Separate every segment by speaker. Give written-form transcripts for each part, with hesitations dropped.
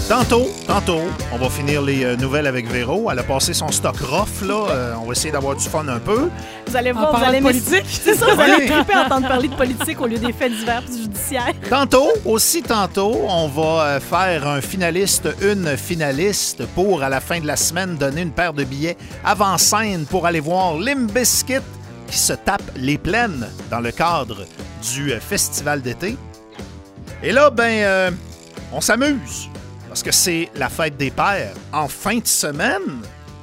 Speaker 1: Tantôt, on va finir les nouvelles avec Véro. Elle a passé son stock rough, là. On va essayer d'avoir du fun un peu.
Speaker 2: Vous allez voir, vous allez politique. C'est ça, vous allez triper à entendre parler de politique au lieu des faits divers et judiciaires.
Speaker 1: Tantôt, on va faire un finaliste, une finaliste pour, à la fin de la semaine, donner une paire de billets avant-scène pour aller voir Limp Bizkit qui se tape les plaines dans le cadre du festival d'été. Et là, on s'amuse. Parce que c'est la fête des pères en fin de semaine.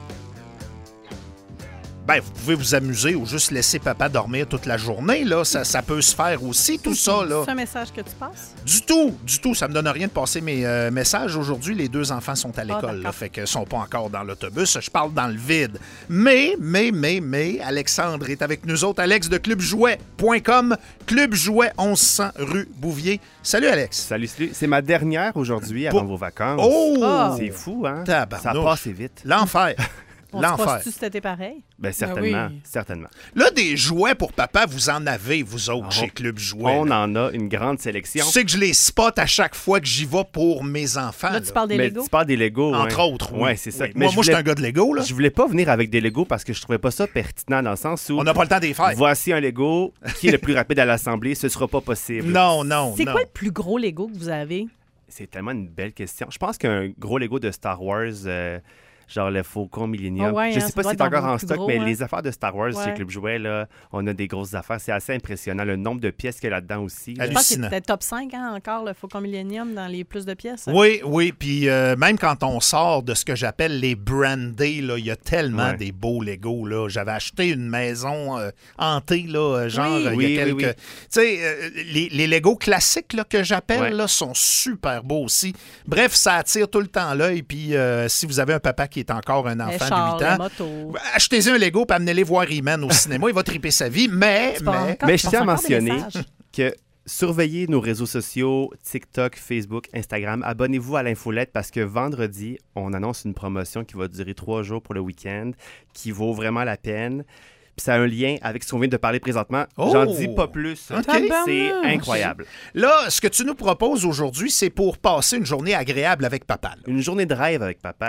Speaker 1: Vous pouvez vous amuser ou juste laisser papa dormir toute la journée. Là. Ça peut se faire aussi, tout ça. Là.
Speaker 2: C'est un message que tu passes?
Speaker 1: Du tout. Ça me donne rien de passer mes messages. Aujourd'hui, les 2 enfants sont à l'école. Fait qu'ils ne sont pas encore dans l'autobus. Je parle dans le vide. Mais, Alexandre est avec nous autres. Alex de clubjouet.com. Club Jouet, 1100 rue Bouvier. Salut, Alex.
Speaker 3: Salut. C'est ma dernière aujourd'hui avant vos vacances.
Speaker 1: Oh!
Speaker 3: C'est fou, hein?
Speaker 1: Tabarnouche.
Speaker 3: Ça passe vite.
Speaker 1: L'enfer.
Speaker 2: On se passe-tu cet été pareil?
Speaker 3: Certainement,
Speaker 2: oui.
Speaker 3: certainement.
Speaker 1: Là, des jouets pour papa, vous en avez, vous autres, chez Club Jouet.
Speaker 3: On en a une grande sélection.
Speaker 1: Tu sais que je les spot à chaque fois que j'y vais pour mes enfants.
Speaker 2: Là, tu parles des Legos?
Speaker 3: Tu parles des Legos,
Speaker 1: entre autres, oui.
Speaker 3: Ouais, c'est ça.
Speaker 1: Oui.
Speaker 3: Mais
Speaker 1: moi, je suis un gars de Lego, là.
Speaker 3: Je voulais pas venir avec des Legos parce que je trouvais pas ça pertinent dans le sens où...
Speaker 1: On n'a pas le temps d'y faire.
Speaker 3: Voici un Lego qui est le plus rapide à l'Assemblée. Ce sera pas possible.
Speaker 1: Non.
Speaker 2: C'est quoi le plus gros Lego que vous avez?
Speaker 3: C'est tellement une belle question. Je pense qu'un gros Lego de Star Wars... genre le Faucon Millennium. Je sais pas si c'est encore en stock, mais les affaires de Star Wars chez Club Jouet, là, on a des grosses affaires. C'est assez impressionnant. Le nombre de pièces qu'il y a là-dedans aussi.
Speaker 2: Je pense que c'était top 5 encore, le Faucon Millennium, dans les plus de pièces.
Speaker 1: Oui. Puis même quand on sort de ce que j'appelle les brandés, il y a tellement des beaux Legos. Là. J'avais acheté une maison hantée, là, genre il y a quelques... Tu sais, les Legos classiques là, que j'appelle là, sont super beaux aussi. Bref, ça attire tout le temps l'œil. Puis si vous avez un papa qui est encore un enfant de 8 ans, achetez-y un Lego et amenez-les voir He-Man au cinéma. Il va triper sa vie, mais
Speaker 3: je tiens à mentionner que surveillez nos réseaux sociaux, TikTok, Facebook, Instagram. Abonnez-vous à l'infolette parce que vendredi, on annonce une promotion qui va durer 3 jours pour le week-end, qui vaut vraiment la peine. Puis ça a un lien avec ce qu'on vient de parler présentement. J'en dis pas plus.
Speaker 1: Okay.
Speaker 3: C'est incroyable.
Speaker 1: Là, ce que tu nous proposes aujourd'hui, c'est pour passer une journée agréable avec papa. Là.
Speaker 3: Une journée de rêve avec papa.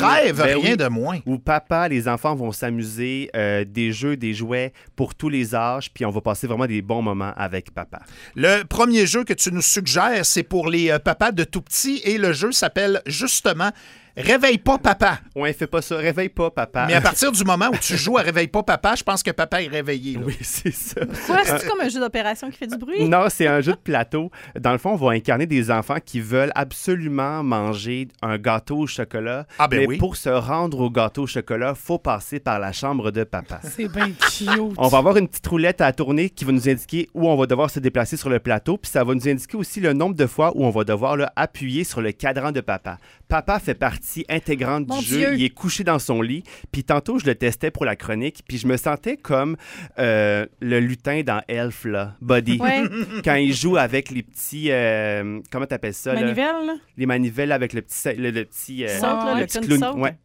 Speaker 1: Rien de moins.
Speaker 3: Où papa, les enfants vont s'amuser, des jeux, des jouets pour tous les âges, puis on va passer vraiment des bons moments avec papa.
Speaker 1: Le premier jeu que tu nous suggères, c'est pour les papas de tout petits et le jeu s'appelle justement Réveille pas papa.
Speaker 3: Ouais, fais pas ça. Réveille pas papa.
Speaker 1: Mais à partir du moment où tu joues à Réveille pas papa, je pense que papa est réveillé. Là.
Speaker 3: Oui, c'est ça.
Speaker 2: Quoi? C'est comme un jeu d'opération qui fait du bruit?
Speaker 3: Non, c'est un jeu de plateau. Dans le fond, on va incarner des enfants qui veulent absolument manger un gâteau au chocolat. Mais pour se rendre au gâteau au chocolat, il faut passer par la chambre de papa.
Speaker 2: C'est bien cute.
Speaker 3: On va avoir une petite roulette à tourner qui va nous indiquer où on va devoir se déplacer sur le plateau. Puis ça va nous indiquer aussi le nombre de fois où on va devoir appuyer sur le cadran de papa. Papa fait partie intégrante du jeu. Il est couché dans son lit. Puis tantôt, je le testais pour la chronique. Puis je me sentais comme le lutin dans Elf, là, Buddy.
Speaker 2: Ouais.
Speaker 3: Quand il joue avec les petits... comment t'appelles ça?
Speaker 2: Manivelles?
Speaker 3: Là? Les manivelles avec le petit... le petit
Speaker 2: clown.
Speaker 3: Ouais.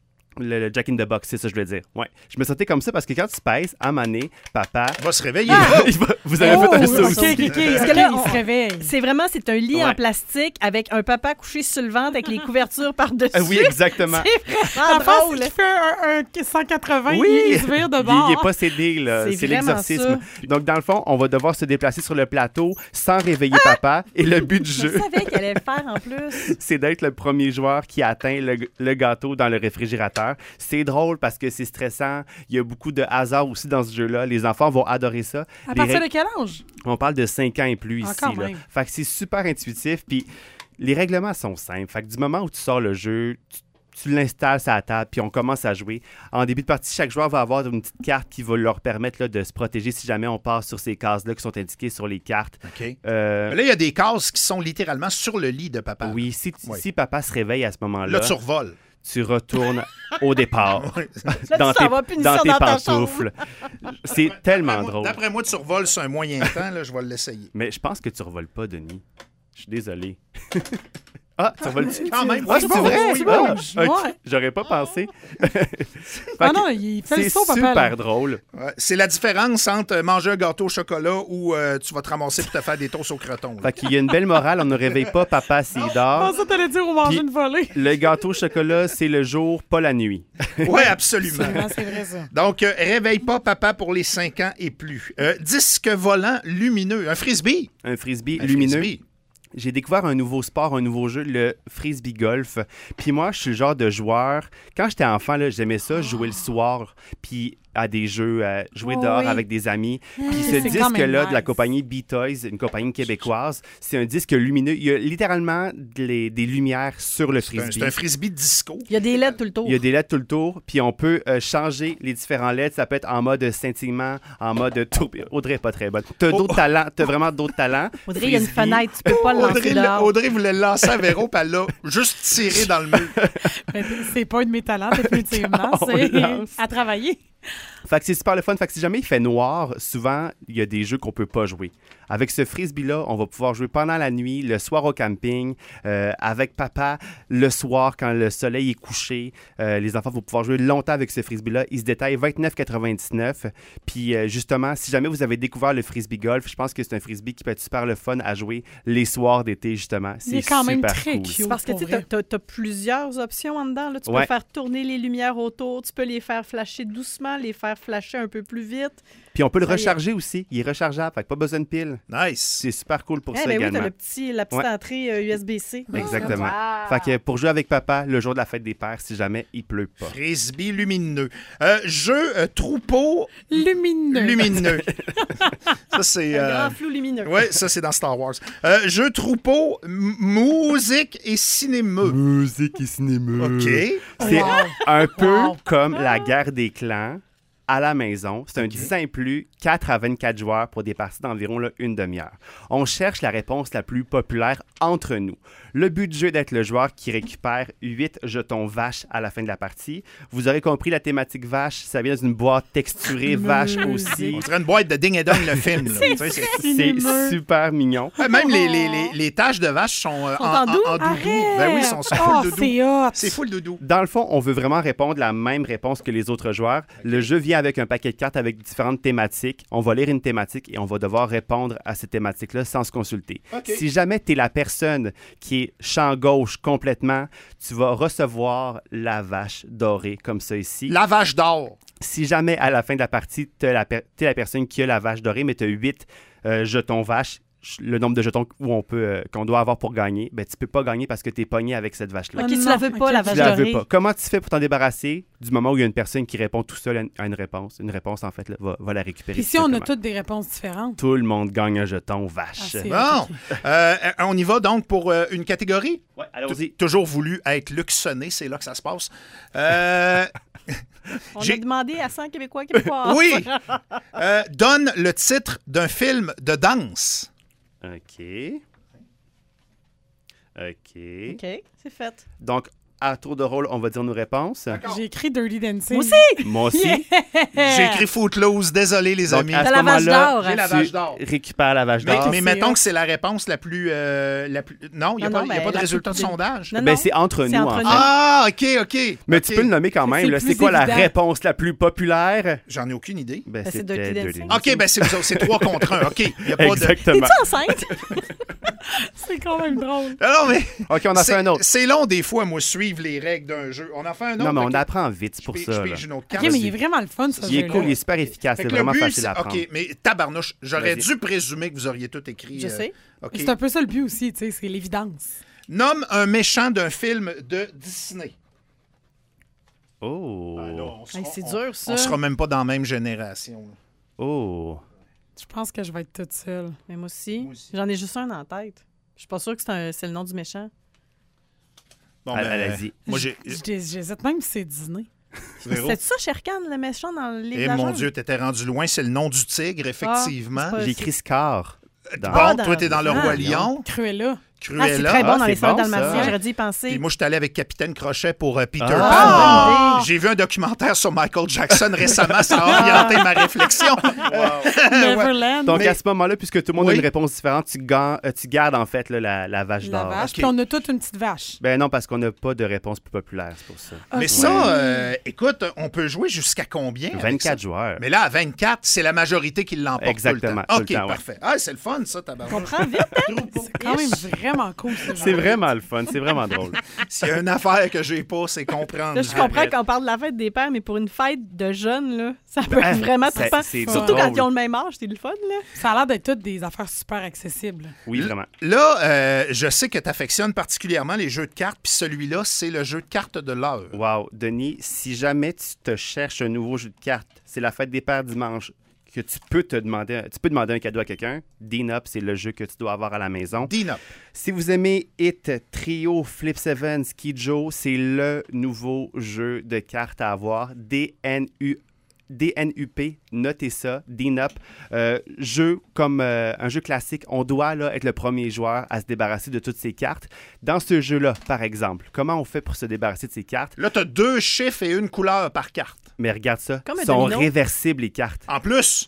Speaker 3: Le Jack in the Box, c'est ça que je voulais dire. Ouais. Je me sentais comme ça parce que quand tu pèses, à mané, papa...
Speaker 1: va se réveiller.
Speaker 3: Vous avez fait un saut aussi.
Speaker 2: Parce que là, il se réveille. C'est un lit en plastique avec un papa couché sur le ventre avec les couvertures par-dessus.
Speaker 3: Oui, exactement.
Speaker 2: C'est vraiment drôle.
Speaker 4: Il fait un 180,
Speaker 3: oui.
Speaker 4: il se vire de bord.
Speaker 3: Il n'est pas cédé, là. C'est l'exorcisme. Ça. Donc, dans le fond, on va devoir se déplacer sur le plateau sans réveiller papa. Et le but du jeu...
Speaker 2: Je savais qu'elle allait le faire en plus.
Speaker 3: C'est d'être le premier joueur qui atteint le gâteau dans le réfrigérateur. C'est drôle parce que c'est stressant. Il y a beaucoup de hasard aussi dans ce jeu-là. Les enfants vont adorer ça.
Speaker 4: À partir de quel âge?
Speaker 3: On parle de 5 ans et plus ici. Là. Fait que c'est super intuitif. Puis les règlements sont simples. Fait que du moment où tu sors le jeu, tu l'installes sur la table, puis on commence à jouer. En début de partie, chaque joueur va avoir une petite carte qui va leur permettre là, de se protéger si jamais on passe sur ces cases-là qui sont indiquées sur les cartes.
Speaker 1: OK. Là, il y a des cases qui sont littéralement sur le lit de papa.
Speaker 3: Oui, si papa se réveille à ce moment-là...
Speaker 1: Là, tu revoles.
Speaker 3: Tu retournes au départ
Speaker 2: là,
Speaker 3: dans tes pantoufles. C'est tellement drôle.
Speaker 1: D'après moi, tu revoles sur un moyen temps. Là, je vais l'essayer.
Speaker 3: Mais je pense que tu revoles pas, Denis. Je suis désolé. Ah, ça va le dessus?
Speaker 1: Quand même.
Speaker 3: Ah, c'est vrai?
Speaker 4: Oui,
Speaker 3: Ah,
Speaker 4: ouais.
Speaker 3: ok. J'aurais pas pensé.
Speaker 4: Non, il fait le saut, papa.
Speaker 3: C'est super drôle.
Speaker 1: Ouais, c'est la différence entre manger un gâteau au chocolat ou tu vas te ramasser pour te faire des toasts au croton.
Speaker 3: Fait qu'il y a une belle morale, on ne réveille pas papa s'il dort.
Speaker 4: Ça, t'allais dire, on mange
Speaker 3: Puis,
Speaker 4: une volée.
Speaker 3: Le gâteau au chocolat, c'est le jour, pas la nuit.
Speaker 1: Oui, absolument.
Speaker 4: C'est vrai, ça.
Speaker 1: Donc, réveille pas papa pour les 5 ans et plus. Disque volant lumineux. Un frisbee.
Speaker 3: Un frisbee
Speaker 1: Un
Speaker 3: lumineux.
Speaker 1: frisbee.
Speaker 3: J'ai découvert un nouveau sport, un nouveau jeu, le frisbee golf. Puis moi, je suis le genre de joueur. Quand j'étais enfant, là, j'aimais ça, jouer le soir, puis à des jeux, jouer dehors avec des amis. Puis ce
Speaker 4: C'est quand même
Speaker 3: disque-là de la
Speaker 4: nice.
Speaker 3: compagnie B-Toys, une compagnie québécoise, c'est un disque lumineux. Il y a littéralement des lumières sur le frisbee.
Speaker 1: C'est un frisbee disco.
Speaker 2: Il y a des LED tout le tour.
Speaker 3: Il y a des LED tout le tour, puis on peut changer les différents LED. Ça peut être en mode scintillement, en mode tourbillon. Audrey est pas très bonne. T'as d'autres talents, t'as vraiment d'autres talents.
Speaker 2: Audrey, il y a une
Speaker 3: Frisbee.
Speaker 2: fenêtre, tu peux pas le lancer dehors.
Speaker 1: Audrey voulait le lancer à Véro, puis elle l'a juste tiré dans le mur.
Speaker 4: Mais c'est pas un de mes talents, définitivement.
Speaker 3: On
Speaker 4: C'est
Speaker 3: lance.
Speaker 4: à travailler.
Speaker 3: Fait que c'est super le fun. Fait que si jamais il fait noir, souvent, il y a des jeux qu'on peut pas jouer. Avec ce frisbee-là, on va pouvoir jouer pendant la nuit, le soir au camping, avec papa, le soir quand le soleil est couché. Les enfants vont pouvoir jouer longtemps avec ce frisbee-là. Il se détaille 29,99. Puis justement, si jamais vous avez découvert le frisbee golf, je pense que c'est un frisbee qui peut être super le fun à jouer les soirs d'été, justement.
Speaker 4: Il est
Speaker 3: C'est
Speaker 4: quand même
Speaker 3: super
Speaker 4: très
Speaker 3: cool.
Speaker 4: cute.
Speaker 2: C'est parce que
Speaker 4: pour
Speaker 2: tu
Speaker 4: vrai.
Speaker 2: as plusieurs options en dedans. Là. Tu peux
Speaker 3: Ouais.
Speaker 2: faire tourner les lumières autour, tu peux les faire flasher doucement, les faire flasher un peu plus vite.
Speaker 3: Puis on peut le
Speaker 2: Ça y est.
Speaker 3: recharger aussi. Il est rechargeable, fait que pas besoin de pile.
Speaker 1: Nice.
Speaker 3: C'est super cool pour ça
Speaker 2: Oui,
Speaker 3: également.
Speaker 2: t'as la petite
Speaker 3: Ouais.
Speaker 2: entrée USB-C.
Speaker 3: Exactement.
Speaker 2: Ah.
Speaker 3: Fait que pour jouer avec papa le jour de la fête des pères, si jamais il pleut pas.
Speaker 1: Frisbee lumineux. Jeu troupeau
Speaker 4: Lumineux.
Speaker 1: lumineux. Ça, c'est...
Speaker 2: Un grand flou lumineux.
Speaker 1: Oui, ça, c'est dans Star Wars. Jeu troupeau, musique et cinéma.
Speaker 3: Musique et cinéma.
Speaker 1: OK.
Speaker 3: C'est un peu
Speaker 4: Wow.
Speaker 3: comme la guerre des clans à la maison. C'est un 10 ans et plus, 4 à 24 joueurs pour des parties d'environ là, une demi-heure. On cherche la réponse la plus populaire entre nous. Le but du jeu est d'être le joueur qui récupère 8 jetons vaches à la fin de la partie. Vous aurez compris la thématique vache, ça vient d'une boîte texturée vache aussi.
Speaker 1: On dirait une boîte de Ding et Dong, le film. Là. Tu sais,
Speaker 3: C'est super mignon.
Speaker 1: Même les taches de vache sont,
Speaker 2: en doux?
Speaker 1: en doudou.
Speaker 4: Arrête!
Speaker 1: Ben oui, sont
Speaker 4: Oh,
Speaker 1: full doudou.
Speaker 4: c'est hot.
Speaker 1: C'est full doudou.
Speaker 3: Dans le fond, on veut vraiment répondre la même réponse que les autres joueurs. Le jeu vient avec un paquet de cartes avec différentes thématiques. On va lire une thématique et on va devoir répondre à cette thématique-là sans se consulter.
Speaker 1: OK.
Speaker 3: Si jamais tu es la personne qui est champ gauche complètement, tu vas recevoir la vache dorée comme ça ici.
Speaker 1: La vache d'or.
Speaker 3: Si jamais à la fin de la partie, tu es la personne qui a la vache dorée, mais tu as 8 jetons vaches, le nombre de jetons qu'on doit avoir pour gagner, ben, tu peux pas gagner parce que tu es pogné avec cette vache-là.
Speaker 2: OK,
Speaker 4: Oh
Speaker 2: tu
Speaker 4: non,
Speaker 2: la veux pas,
Speaker 4: ok.
Speaker 2: la
Speaker 3: Tu
Speaker 2: vache
Speaker 3: la
Speaker 2: dorée.
Speaker 3: veux pas. Comment tu fais pour t'en débarrasser du moment où il y a une personne qui répond tout seul à une réponse? Une réponse, en fait, là, va la récupérer.
Speaker 4: Puis si on a
Speaker 3: simplement.
Speaker 4: toutes des réponses différentes.
Speaker 3: Tout le monde gagne un jeton vache.
Speaker 4: Ah, c'est-
Speaker 1: Bon.
Speaker 4: OK.
Speaker 1: On y va donc pour une catégorie.
Speaker 3: Ouais, allons-y.
Speaker 1: Toujours voulu être luxonné, c'est là que ça se passe.
Speaker 2: On
Speaker 1: J'ai-
Speaker 2: a demandé à 100 Québécois.
Speaker 1: Oui. Donne le titre d'un film de danse.
Speaker 3: OK. OK.
Speaker 2: OK, c'est fait.
Speaker 3: Donc, à tour de rôle, on va dire nos réponses.
Speaker 4: J'ai écrit Dirty Dancing.
Speaker 2: Moi aussi!
Speaker 3: Moi aussi.
Speaker 1: J'ai écrit Footloose, désolé les
Speaker 3: Donc,
Speaker 1: amis.
Speaker 3: à
Speaker 2: T'as
Speaker 3: ce
Speaker 2: la vache
Speaker 3: moment-là,
Speaker 2: d'or.
Speaker 1: J'ai la
Speaker 3: tu
Speaker 1: vache d'or.
Speaker 3: récupères la vache
Speaker 1: Mais,
Speaker 3: d'or.
Speaker 1: mais
Speaker 4: c'est
Speaker 1: mettons
Speaker 4: hot.
Speaker 1: que c'est la réponse la plus... Non, il n'y a,
Speaker 2: Non,
Speaker 1: pas,
Speaker 2: non,
Speaker 1: y a pas de
Speaker 2: la
Speaker 1: résultat de
Speaker 2: plus-
Speaker 1: sondage.
Speaker 2: Non,
Speaker 3: Ben,
Speaker 2: non.
Speaker 3: c'est entre
Speaker 2: C'est
Speaker 3: nous,
Speaker 2: entre
Speaker 3: en
Speaker 2: nous.
Speaker 3: fait.
Speaker 1: Ah, OK.
Speaker 3: Mais
Speaker 1: OK.
Speaker 3: tu peux le nommer quand même.
Speaker 4: C'est
Speaker 3: là.
Speaker 4: plus
Speaker 3: C'est quoi la
Speaker 4: évident.
Speaker 3: réponse la plus populaire?
Speaker 1: J'en ai aucune idée.
Speaker 3: Ben,
Speaker 2: c'est
Speaker 3: c'était
Speaker 2: Dirty Dancing.
Speaker 1: OK, ben c'est vous autres, c'est 3 contre 1. OK, il n'y a pas de...
Speaker 3: Exactement.
Speaker 2: T'es-tu enceinte?
Speaker 4: C'est quand même drôle.
Speaker 1: Non, mais...
Speaker 3: OK, on a fait un autre.
Speaker 1: C'est long des fois, moi, suivre les règles d'un jeu. On en fait un autre.
Speaker 3: Non, mais on
Speaker 1: OK.
Speaker 3: apprend vite, c'est pour
Speaker 1: Je
Speaker 3: ça. là.
Speaker 1: pige une autre
Speaker 4: OK,
Speaker 1: carte.
Speaker 4: mais il est vraiment le fun, ce
Speaker 3: Il est
Speaker 4: jeu-là.
Speaker 3: cool, il est super efficace.
Speaker 1: Fait
Speaker 3: C'est
Speaker 1: que le
Speaker 3: vraiment
Speaker 1: but,
Speaker 3: facile
Speaker 1: c'est...
Speaker 3: à prendre.
Speaker 1: OK, mais tabarnouche, j'aurais
Speaker 3: Vas-y.
Speaker 1: dû présumer que vous auriez tout écrit.
Speaker 2: Je sais.
Speaker 1: OK.
Speaker 4: C'est un peu ça le but aussi, tu sais, c'est l'évidence.
Speaker 1: Nomme un méchant d'un film de Disney.
Speaker 3: Oh.
Speaker 2: Hey, c'est dur, ça.
Speaker 1: On sera même pas dans la même génération. là.
Speaker 3: Oh.
Speaker 4: Je pense que je vais être toute seule.
Speaker 2: Mais moi aussi.
Speaker 1: Moi aussi.
Speaker 2: J'en ai juste un en tête. Je suis pas sûre que c'est le nom du méchant.
Speaker 1: Bon,
Speaker 3: Allez-y.
Speaker 1: Moi, j'ai...
Speaker 4: J'hésite même si c'est Disney.
Speaker 1: Véro.
Speaker 2: C'était ça, Sherkan, le méchant dans le livre
Speaker 1: Eh
Speaker 2: de la
Speaker 1: mon
Speaker 2: jungle?
Speaker 1: Dieu, t'étais rendu loin. C'est le nom du tigre, effectivement.
Speaker 2: c'est pas-
Speaker 3: J'ai écrit Scar.
Speaker 1: Bon,
Speaker 2: Ah,
Speaker 1: toi, t'es dans le
Speaker 2: ah,
Speaker 1: Roi Lion.
Speaker 4: Cruella.
Speaker 1: Cruella.
Speaker 2: C'est très bon dans les
Speaker 3: bon,
Speaker 2: Sœurs Dalmatiens,
Speaker 3: ça.
Speaker 2: j'aurais dû y penser.
Speaker 1: Puis moi, je suis allé avec Capitaine Crochet pour Peter Pan.
Speaker 2: Ah!
Speaker 1: J'ai vu un documentaire sur Michael Jackson récemment, ça a orienté ma réflexion.
Speaker 4: Neverland.
Speaker 3: Donc,
Speaker 1: Mais-
Speaker 3: à ce moment-là, puisque tout le monde a
Speaker 1: Oui.
Speaker 3: une réponse différente, tu gardes en fait là, la vache
Speaker 4: La
Speaker 3: d'or.
Speaker 4: vache,
Speaker 1: Ok.
Speaker 4: puis on a toute une petite vache.
Speaker 3: Ben non, parce qu'on n'a pas de réponse plus populaire, c'est pour ça.
Speaker 1: Mais
Speaker 4: Ok.
Speaker 1: ça, écoute, on peut jouer jusqu'à combien? avec
Speaker 3: 24
Speaker 1: ça?
Speaker 3: joueurs.
Speaker 1: Mais là, à 24, c'est la majorité qui l'emporte
Speaker 3: Exactement,
Speaker 1: tout le temps.
Speaker 3: tout le temps,
Speaker 1: OK,
Speaker 3: ouais.
Speaker 1: parfait. Ah, c'est le fun, ça,
Speaker 2: On
Speaker 1: tabarnak.
Speaker 2: prend vite, hein?
Speaker 4: C'est quand même vraiment cool.
Speaker 3: C'est vraiment le fun, c'est vraiment drôle.
Speaker 1: S'il y a une affaire que j'ai pas, c'est comprendre.
Speaker 2: Là, je comprends
Speaker 1: Arrête.
Speaker 2: qu'on parle de la fête des pères, mais pour une fête de jeunes, là, ça peut
Speaker 3: Ben,
Speaker 2: être vraiment
Speaker 3: c'est-
Speaker 2: trippant.
Speaker 3: c'est
Speaker 2: Surtout
Speaker 3: drôle.
Speaker 2: quand ils ont le même âge, c'est le fun, là.
Speaker 4: Ça a l'air d'être toutes des affaires super accessibles.
Speaker 3: Oui, vraiment.
Speaker 1: Là, je sais que tu affectionnes particulièrement les jeux de cartes, puis celui-là, c'est le jeu de cartes de l'heure.
Speaker 3: Wow, Denis, si jamais tu te cherches un nouveau jeu de cartes, c'est la fête des pères dimanche, que tu peux demander un cadeau à quelqu'un. Dean-Up, c'est le jeu que tu dois avoir à la maison.
Speaker 1: Dean-Up.
Speaker 3: Si vous aimez Hit, Trio, Flip 7, Ski Joe, c'est le nouveau jeu de cartes à avoir. DNUP, notez ça, Dean-Up. Jeu comme un jeu classique, on doit là, être le premier joueur à se débarrasser de toutes ces cartes. Dans ce jeu-là, par exemple, comment on fait pour se débarrasser de ces cartes?
Speaker 1: Là, tu as 2 chiffres et une couleur par carte.
Speaker 3: Mais regarde ça,
Speaker 2: Comme un
Speaker 3: sont
Speaker 2: domino.
Speaker 3: réversibles les cartes.
Speaker 1: En plus,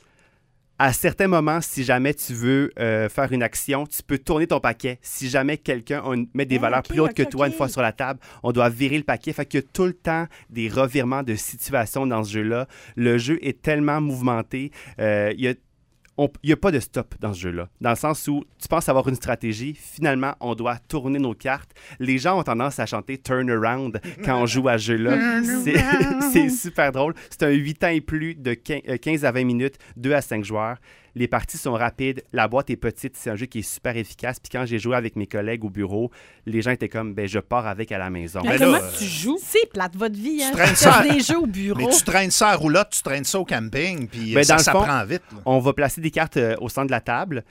Speaker 3: À certains moments, si jamais tu veux faire une action, tu peux tourner ton paquet. Si jamais quelqu'un met des valeurs plus hautes que toi une fois sur la table, on doit virer le paquet. Fait qu'il y a tout le temps des revirements de situation dans ce jeu-là. Le jeu est tellement mouvementé. Il n'y a pas de stop dans ce jeu-là. Dans le sens où tu penses avoir une stratégie, finalement, on doit tourner nos cartes. Les gens ont tendance à chanter « turn around » quand on joue à ce jeu-là. C'est super drôle. C'est un 8 ans et plus de 15 à 20 minutes, 2 à 5 joueurs. Les parties sont rapides, la boîte est petite, c'est un jeu qui est super efficace. Puis quand j'ai joué avec mes collègues au bureau, les gens étaient comme, ben je pars avec à la maison.
Speaker 1: Ben
Speaker 4: Comment
Speaker 1: là,
Speaker 4: tu joues?
Speaker 2: C'est plate, votre vie, hein?
Speaker 1: Tu traînes
Speaker 2: Tu
Speaker 1: ça.
Speaker 2: fais des jeux au bureau.
Speaker 1: mais tu traînes ça à roulotte, tu traînes ça au camping, puis
Speaker 3: Ben,
Speaker 1: ça
Speaker 3: dans le fond,
Speaker 1: s'apprend vite. là.
Speaker 3: On va placer des cartes au centre de la table.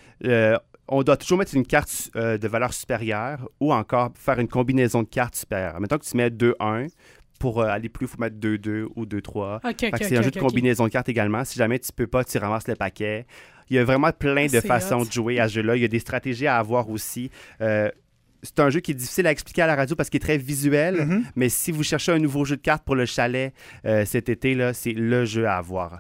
Speaker 3: On doit toujours mettre une carte de valeur supérieure ou encore faire une combinaison de cartes supérieures. Mettons que tu mets 2-1. Pour aller plus, il faut mettre 2-2 ou 2-3. Fait que c'est un jeu de combinaison de cartes également. Si jamais tu peux pas, tu ramasses le paquet. Il y a vraiment plein de
Speaker 4: C'est
Speaker 3: façons
Speaker 4: hot.
Speaker 3: de jouer à ce jeu-là. Il y a des stratégies à avoir aussi. C'est un jeu qui est difficile à expliquer à la radio parce qu'il est très visuel. Mais si vous cherchez un nouveau jeu de cartes pour le chalet cet été, là, c'est le jeu à avoir.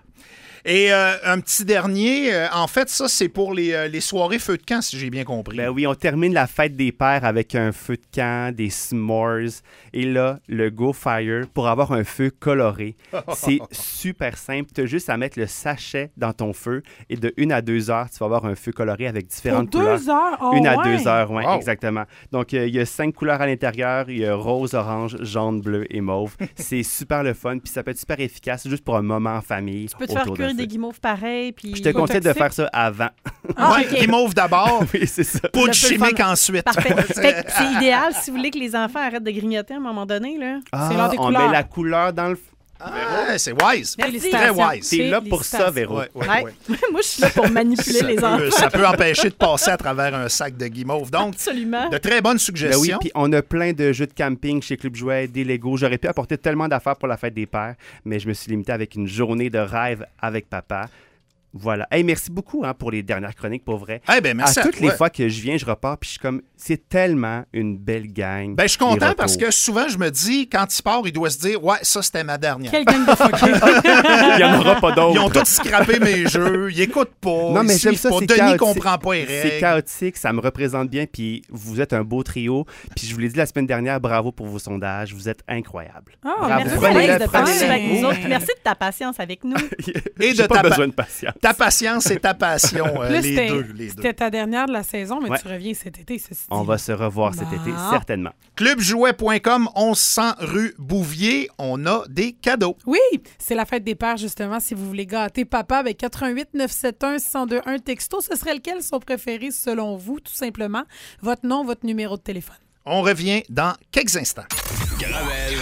Speaker 1: Et un petit dernier, en fait, ça, c'est pour les soirées feu de camp, si j'ai bien compris.
Speaker 3: Ben oui, on termine la fête des pères avec un feu de camp, des s'mores. Et là, le Go Fire pour avoir un feu coloré. C'est super simple. Tu as juste à mettre le sachet dans ton feu et de 1 à 2 heures, tu vas avoir un feu coloré avec différentes
Speaker 4: Pour
Speaker 3: couleurs.
Speaker 4: 2 heures? Oh,
Speaker 3: 1 à
Speaker 4: ouais.
Speaker 3: 2 heures, oui,
Speaker 1: Wow.
Speaker 3: exactement. Donc, il y a 5 couleurs à l'intérieur. Il y a rose, orange, jaune, bleu et mauve. C'est super le fun. Puis ça peut être super efficace juste pour un moment en famille.
Speaker 2: Tu peux te faire
Speaker 3: autour d'un
Speaker 2: cuire
Speaker 3: feu.
Speaker 2: des guimauves pareils, puis...
Speaker 3: Je te conseille de
Speaker 4: toxique.
Speaker 3: faire ça avant.
Speaker 2: Ah,
Speaker 1: Ouais,
Speaker 2: ok.
Speaker 1: guimauve d'abord,
Speaker 3: Oui, c'est ça.
Speaker 1: poudre
Speaker 2: Le feu le
Speaker 1: chimique
Speaker 2: fun.
Speaker 1: ensuite.
Speaker 2: Parfait. Fait que c'est idéal si vous voulez que les enfants arrêtent de grignoter à un moment donné, là.
Speaker 4: C'est l'heure des
Speaker 3: on
Speaker 4: couleurs.
Speaker 3: met la couleur dans le...
Speaker 1: Ah, c'est wise.
Speaker 2: Merci.
Speaker 1: Très wise.
Speaker 3: T'es là pour ça, Véro.
Speaker 1: Ouais, ouais,
Speaker 2: Ouais.
Speaker 1: ouais.
Speaker 2: Moi, je suis là pour manipuler
Speaker 1: Ça
Speaker 2: les
Speaker 1: peut-
Speaker 2: enfants.
Speaker 1: Ça peut empêcher de passer à travers un sac de guimauve. Donc,
Speaker 2: Absolument.
Speaker 1: de très bonnes
Speaker 3: Ben
Speaker 1: suggestions.
Speaker 3: oui, puis on a plein de jeux de camping chez Club Jouet, des Legos. J'aurais pu apporter tellement d'affaires pour la fête des pères, mais je me suis limité avec une journée de rêve avec papa. Voilà. Hey, merci beaucoup pour les dernières chroniques, pour vrai.
Speaker 1: Eh ben, merci
Speaker 3: à
Speaker 1: à
Speaker 3: toutes
Speaker 1: toi.
Speaker 3: les fois que je viens, je repars, puis je suis comme, c'est tellement une belle gang.
Speaker 1: Ben, je suis
Speaker 3: les
Speaker 1: content
Speaker 3: retours.
Speaker 1: parce que souvent, je me dis, quand il part, il doit se dire, ouais, ça, c'était ma dernière.
Speaker 4: Quelle gang de fuckers.
Speaker 3: Il n'y en aura pas d'autres.
Speaker 1: Ils ont tous scrappé mes jeux, ils écoutent pas,
Speaker 3: Non, mais
Speaker 1: ils
Speaker 3: j'aime
Speaker 1: suivent
Speaker 3: ça,
Speaker 1: pas.
Speaker 3: c'est
Speaker 1: Denis
Speaker 3: chaotique.
Speaker 1: comprend pas les
Speaker 3: C'est
Speaker 1: règles.
Speaker 3: chaotique, ça me représente bien, puis vous êtes un beau trio. Puis je vous l'ai dit la semaine dernière, bravo pour vos sondages, vous êtes incroyables.
Speaker 4: Ah,
Speaker 3: Bravo.
Speaker 2: Merci,
Speaker 3: Prenez-le,
Speaker 2: Alex, de participer avec
Speaker 3: prenez-le.
Speaker 2: nous autres. Merci de ta patience avec nous.
Speaker 1: Et
Speaker 3: J'ai
Speaker 1: de
Speaker 3: pas
Speaker 1: ta,
Speaker 3: besoin de patience.
Speaker 1: ta patience et ta passion,
Speaker 4: Là,
Speaker 1: les deux. Les deux.
Speaker 4: c'était ta dernière de la saison, mais
Speaker 3: Ouais.
Speaker 4: tu reviens cet été, ceci dit.
Speaker 3: On va se revoir cet été,
Speaker 4: Bon.
Speaker 3: certainement.
Speaker 1: Clubjouet.com, 1100 rue Bouvier, on a des cadeaux.
Speaker 4: Oui, c'est la fête des pères, justement. Si vous voulez gâter papa avec 88 971 1021 texto, ce serait lequel son préféré selon vous, tout simplement? Votre nom, votre numéro de téléphone.
Speaker 1: On revient dans quelques instants.
Speaker 5: Gravel.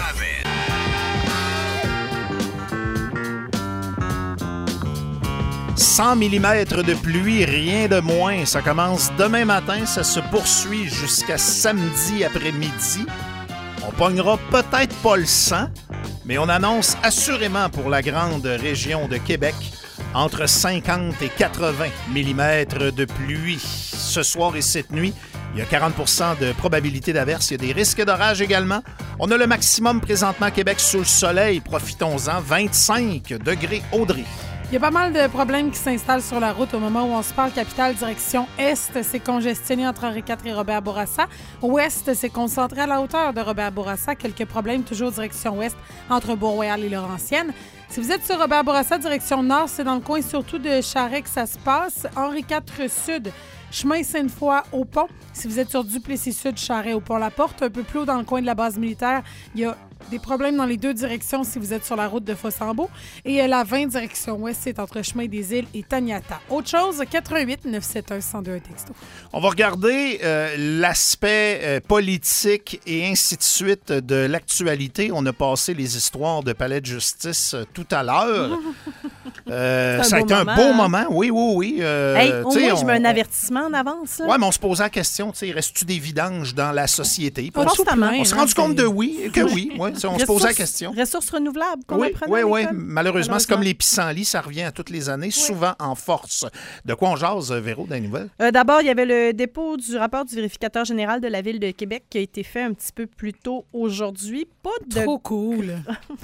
Speaker 1: 100 mm de pluie, rien de moins. Ça commence demain matin, ça se poursuit jusqu'à samedi après-midi. On pognera peut-être pas le 100, mais on annonce assurément pour la grande région de Québec entre 50 et 80 mm de pluie ce soir et cette nuit. Il y a 40 % de probabilité d'averse. Il y a des risques d'orage également. On a le maximum présentement à Québec sous le soleil. Profitons-en. 25 degrés Audrey.
Speaker 4: Il y a pas mal de problèmes qui s'installent sur la route au moment où on se parle. Capitale, direction Est, c'est congestionné entre Henri IV et Robert-Bourassa. Ouest, c'est concentré à la hauteur de Robert-Bourassa. Quelques problèmes toujours direction Ouest entre Beau-Royal et Laurentienne. Si vous êtes sur Robert-Bourassa, direction Nord, c'est dans le coin surtout de Charest que ça se passe. Henri IV Sud, chemin Sainte-Foy au pont. Si vous êtes sur Duplessis-Sud, Charest au pont-la-Porte, un peu plus haut dans le coin de la base militaire, il y a des problèmes dans les deux directions si vous êtes sur la route de Fossambeau. Et la 20 direction ouest, c'est entre Chemin des Îles et Taniata. Autre chose, 88 971 1021 texto.
Speaker 1: On va regarder l'aspect politique et ainsi de suite de l'actualité. On a passé les histoires de palais de justice tout à l'heure. Ça a été un beau moment. Oui.
Speaker 2: Au moins, je mets un avertissement en avance.
Speaker 1: Oui, mais on se posait la question, reste-tu des vidanges dans la société? On s'est rendu compte que oui. On se posait la question.
Speaker 2: Ressources renouvelables qu'on apprend
Speaker 1: Oui. Malheureusement, c'est comme les pissenlits, ça revient à toutes les années, souvent en force. De quoi on jase, Véro, dans les nouvelles?
Speaker 2: D'abord, il y avait le dépôt du rapport du vérificateur général de la Ville de Québec qui a été fait un petit peu plus tôt aujourd'hui.
Speaker 4: Trop cool!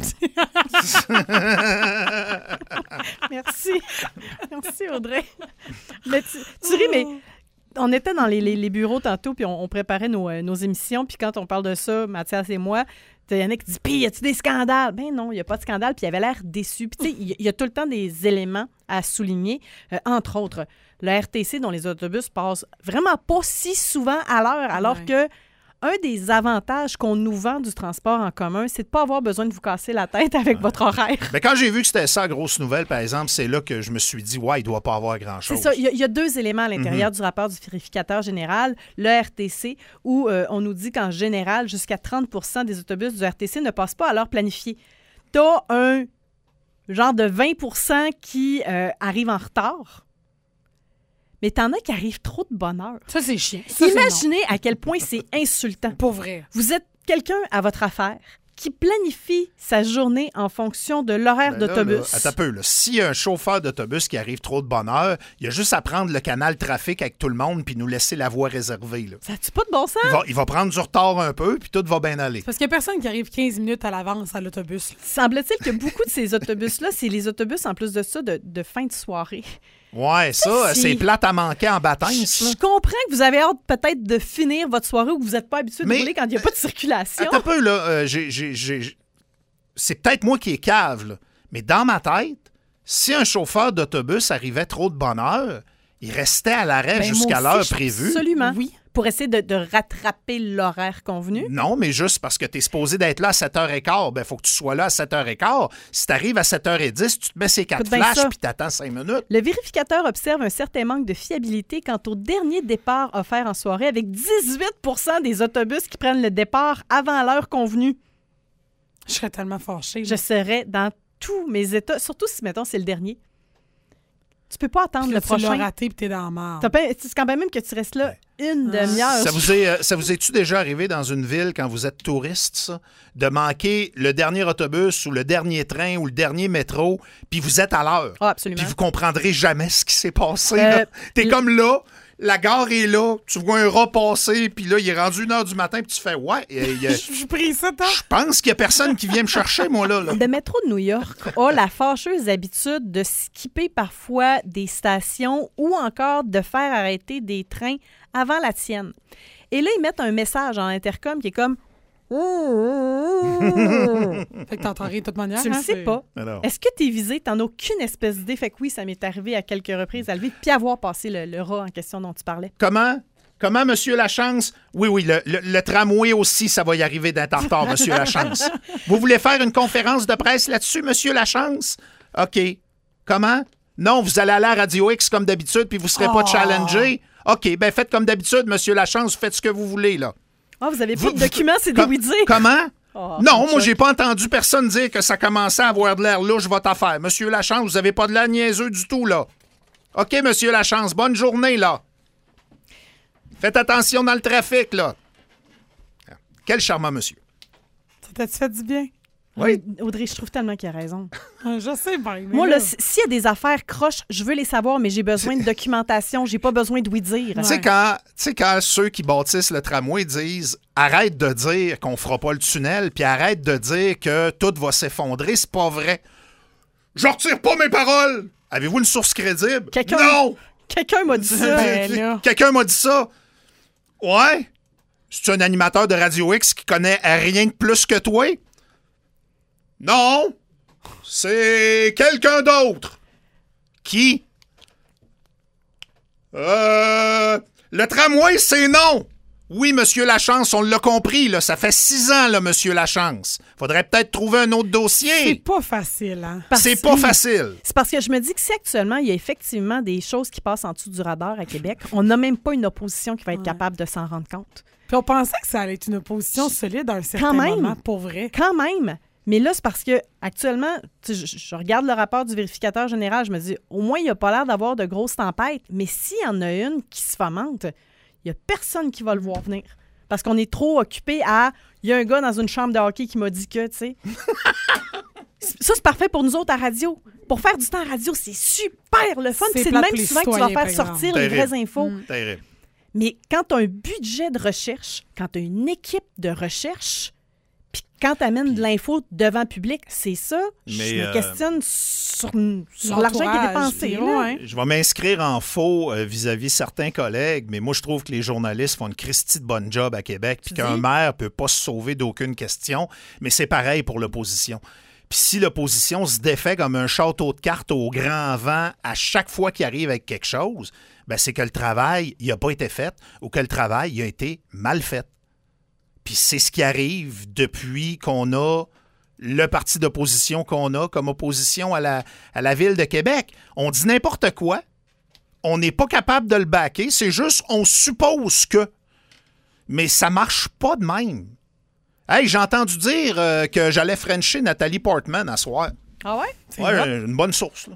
Speaker 2: Merci, Audrey. Mais tu ris, mais on était dans les bureaux tantôt, puis on préparait nos émissions, puis quand on parle de ça, Mathias et moi, il y en a qui disent « Puis, y a-tu des scandales? » Ben non, il n'y a pas de scandale, puis il avait l'air déçu. Puis tu sais, il y a tout le temps des éléments à souligner, entre autres, le RTC dont les autobus passent vraiment pas si souvent à l'heure, alors que un des avantages qu'on nous vend du transport en commun, c'est de ne pas avoir besoin de vous casser la tête avec votre horaire.
Speaker 1: Mais quand j'ai vu que c'était ça, grosse nouvelle, par exemple, c'est là que je me suis dit, il ne doit pas avoir grand-chose.
Speaker 2: C'est ça. Il y a deux éléments à l'intérieur du rapport du vérificateur général. Le RTC, où on nous dit qu'en général, jusqu'à 30 % des autobus du RTC ne passent pas à l'heure planifiée. Tu as un genre de 20 % qui arrivent en retard. Mais t'en as qui arrivent trop de bonne heure.
Speaker 4: Ça, c'est chiant.
Speaker 2: Imaginez à quel point c'est insultant.
Speaker 4: Pour vrai.
Speaker 2: Vous êtes quelqu'un à votre affaire qui planifie sa journée en fonction de l'horaire d'autobus.
Speaker 1: Attends un peu. S'il y a un chauffeur d'autobus qui arrive trop de bonne heure, il y a juste à prendre le canal trafic avec tout le monde puis nous laisser la voie réservée. Là.
Speaker 2: Ça n'a-tu pas de bon sens?
Speaker 1: Il va prendre du retard un peu puis tout va bien aller.
Speaker 4: Parce qu'il n'y a personne qui arrive 15 minutes à l'avance à l'autobus.
Speaker 2: Semble-t-il que beaucoup de ces autobus-là, c'est les autobus, en plus de ça, de fin de soirée.
Speaker 1: Ouais, ça, c'est plate à manquer en bataille.
Speaker 2: Je comprends que vous avez hâte peut-être de finir votre soirée ou que vous n'êtes pas habitué de rouler quand il n'y a pas de circulation.
Speaker 1: Attends un peu, là. C'est peut-être moi qui est cave, là. Mais dans ma tête, si un chauffeur d'autobus arrivait trop de bonne heure, il restait à l'arrêt jusqu'à l'heure prévue.
Speaker 2: Absolument. Oui. Pour essayer de rattraper l'horaire convenu?
Speaker 1: Non, mais juste parce que tu es supposé d'être là à 7h15, il faut que tu sois là à 7h15. Si tu arrives à 7h10, tu te mets ces 4 flashs puis tu attends 5 minutes.
Speaker 2: Le vérificateur observe un certain manque de fiabilité quant au dernier départ offert en soirée, avec 18 % des autobus qui prennent le départ avant l'heure convenue.
Speaker 4: Je serais tellement fâchée.
Speaker 2: Je serais dans tous mes états, surtout si, mettons, c'est le dernier. Tu peux pas attendre le prochain.
Speaker 4: Tu l'as raté et t'es dans la merde.
Speaker 2: C'est quand même que tu restes là une demi-heure.
Speaker 1: Ça vous est-tu déjà arrivé dans une ville, quand vous êtes touriste, ça, de manquer le dernier autobus ou le dernier train ou le dernier métro, puis vous êtes à l'heure?
Speaker 2: Ah, absolument.
Speaker 1: Puis vous comprendrez jamais ce qui s'est passé. T'es comme là, la gare est là, tu vois un rat passer, puis là, il est rendu 1h du matin, puis tu fais « Ouais,
Speaker 4: je prie ça,
Speaker 1: je pense qu'il y a personne qui vient me chercher, moi, là. »
Speaker 2: Le métro de New York a la fâcheuse habitude de skipper parfois des stations ou encore de faire arrêter des trains avant la tienne. Et là, ils mettent un message en intercom qui est comme
Speaker 4: Fait que t'entends rien de toute manière.
Speaker 2: Tu le sais pas. Alors. Est-ce que t'es visé? T'en as aucune espèce d'idée. Fait que oui, ça m'est arrivé à quelques reprises à lever puis à voir passer le rat en question dont tu parlais.
Speaker 1: Comment, Monsieur Lachance? Oui, le tramway aussi, ça va y arriver d'être en retard, Monsieur Lachance. Vous voulez faire une conférence de presse là-dessus, Monsieur Lachance? OK. Comment? Non, vous allez aller à Radio X comme d'habitude puis vous serez pas challengé? OK, ben faites comme d'habitude, Monsieur Lachance, faites ce que vous voulez, là.
Speaker 2: Ah, vous avez pas de documents, c'est des oui-dire.
Speaker 1: Comment? Non, moi, j'ai pas entendu personne dire que ça commençait à avoir de l'air louche, votre affaire. Monsieur Lachance, vous avez pas de l'air niaiseux du tout, là. OK, Monsieur Lachance, bonne journée, là. Faites attention dans le trafic, là. Quel charmant monsieur.
Speaker 4: Ça t'a-tu fait du bien?
Speaker 1: Oui.
Speaker 2: Audrey, je trouve tellement qu'il a raison.
Speaker 4: Je sais bien.
Speaker 2: Moi, là, s'il y a des affaires croches, je veux les savoir, mais j'ai besoin de documentation. J'ai pas besoin de oui-dire.
Speaker 1: Tu sais, quand ceux qui bâtissent le tramway disent « Arrête de dire qu'on fera pas le tunnel, puis arrête de dire que tout va s'effondrer », c'est pas vrai. Je retire pas mes paroles. Avez-vous une source crédible? Non!
Speaker 2: Quelqu'un m'a dit ça.
Speaker 1: Quelqu'un m'a dit ça. Ouais? C'est un animateur de Radio X qui connaît rien de plus que toi? Non! C'est quelqu'un d'autre. Qui? Le tramway, c'est non! Oui, Monsieur Lachance, on l'a compris, là. Ça fait 6 ans, là, Monsieur Lachance. Faudrait peut-être trouver un autre dossier.
Speaker 4: C'est pas facile, hein?
Speaker 1: C'est pas facile.
Speaker 2: C'est parce que je me dis que si actuellement, il y a effectivement des choses qui passent en dessous du radar à Québec, on n'a même pas une opposition qui va être capable de s'en rendre compte.
Speaker 4: Puis on pensait que ça allait être une opposition solide à un certain moment, pour vrai.
Speaker 2: Quand même. Mais là, c'est parce que actuellement, je regarde le rapport du vérificateur général, je me dis, au moins, il n'y a pas l'air d'avoir de grosses tempêtes. Mais s'il y en a une qui se fomente, il n'y a personne qui va le voir venir. Parce qu'on est trop occupé à... Il y a un gars dans une chambre de hockey qui m'a dit que, tu sais... Ça, c'est parfait pour nous autres à radio. Pour faire du temps à radio, c'est super le fun. C'est le même souvent que tu vas faire sortir les vraies infos.
Speaker 1: Terrible.
Speaker 2: Mais quand tu as un budget de recherche, quand tu as une équipe de recherche, puis quand tu amènes de l'info devant le public, c'est ça. Je me questionne sur l'argent qui est dépensé.
Speaker 1: Je vais m'inscrire en faux vis-à-vis certains collègues, mais moi, je trouve que les journalistes font une christie de bonne job à Québec, puis qu'un maire peut pas se sauver d'aucune question, mais c'est pareil pour l'opposition. Puis si l'opposition se défait comme un château de cartes au grand vent à chaque fois qu'il arrive avec quelque chose, ben c'est que le travail, il n'a pas été fait ou que le travail, il a été mal fait. Puis c'est ce qui arrive depuis qu'on a le parti d'opposition qu'on a comme opposition à la Ville de Québec. On dit n'importe quoi. On n'est pas capable de le backer. C'est juste, on suppose que. Mais ça marche pas de même. Hey, j'ai entendu dire que j'allais frencher Nathalie Portman à soir.
Speaker 2: Ah ouais?
Speaker 1: Ouais, une bonne source, là.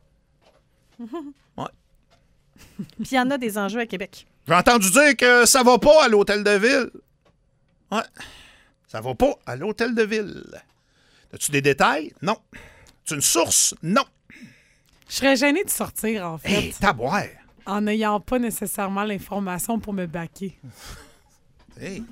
Speaker 1: Ouais.
Speaker 2: Puis il y en a des enjeux à Québec.
Speaker 1: J'ai entendu dire que ça va pas à l'hôtel de ville. Ouais. Ça va pas à l'hôtel de ville. As-tu des détails? Non. As-tu une source? Non.
Speaker 4: Je serais gênée de sortir, en fait.
Speaker 1: Hey, taboire.
Speaker 4: En n'ayant pas nécessairement l'information pour me baquer.
Speaker 1: Hey.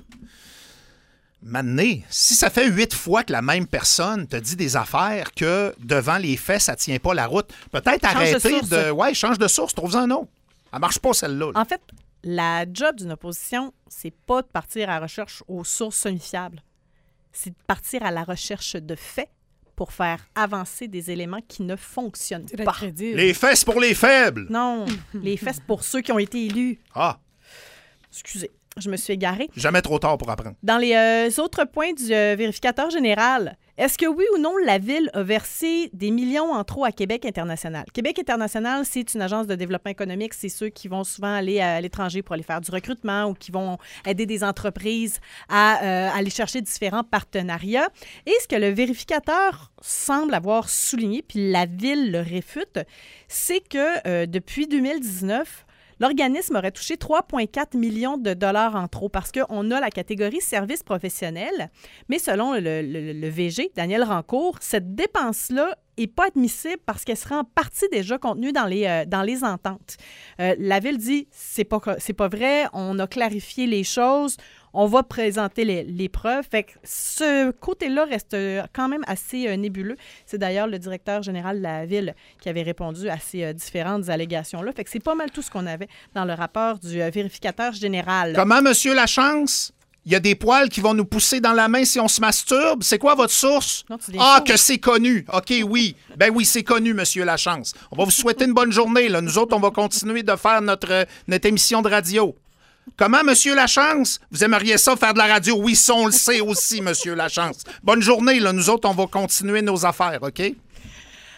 Speaker 1: Mané, si ça fait 8 fois que la même personne te dit des affaires que devant les faits, ça tient pas la route, peut-être arrêter de... Ouais, change de source, trouve-en un autre. Elle marche pas, celle-là.
Speaker 2: En fait, la job d'une opposition, c'est pas de partir à la recherche aux sources semi-fiables. C'est de partir à la recherche de faits pour faire avancer des éléments qui ne fonctionnent pas.
Speaker 1: Les faits, c'est pour les faibles.
Speaker 2: Non, les faits, c'est pour ceux qui ont été élus.
Speaker 1: Ah.
Speaker 2: Excusez. Je me suis égarée.
Speaker 1: Jamais trop tard pour apprendre.
Speaker 2: Dans les autres points du vérificateur général, est-ce que oui ou non la Ville a versé des millions en trop à Québec International? Québec International, c'est une agence de développement économique. C'est ceux qui vont souvent aller à l'étranger pour aller faire du recrutement ou qui vont aider des entreprises à aller chercher différents partenariats. Et ce que le vérificateur semble avoir souligné, puis la Ville le réfute, c'est que depuis 2019, l'organisme aurait touché 3,4 millions de dollars en trop parce qu'on a la catégorie services professionnels, mais selon le VG, Daniel Rancourt, cette dépense-là n'est pas admissible parce qu'elle sera en partie déjà contenue dans les ententes. La Ville dit c'est pas vrai, on a clarifié les choses, on va présenter les preuves. Fait que ce côté-là reste quand même assez nébuleux. C'est d'ailleurs le directeur général de la Ville qui avait répondu à ces différentes allégations-là. Fait que c'est pas mal tout ce qu'on avait dans le rapport du vérificateur général.
Speaker 1: Comment, Monsieur Lachance? Il y a des poils qui vont nous pousser dans la main si on se masturbe. C'est quoi votre source?
Speaker 2: Non,
Speaker 1: que c'est connu. OK, oui. Ben oui, c'est connu, Monsieur Lachance. On va vous souhaiter une bonne journée. Là. Nous autres, on va continuer de faire notre émission de radio. Comment, Monsieur Lachance? Vous aimeriez ça faire de la radio? Oui, ça, on le sait aussi, Monsieur Lachance. Bonne journée, là. Nous autres, on va continuer nos affaires, OK?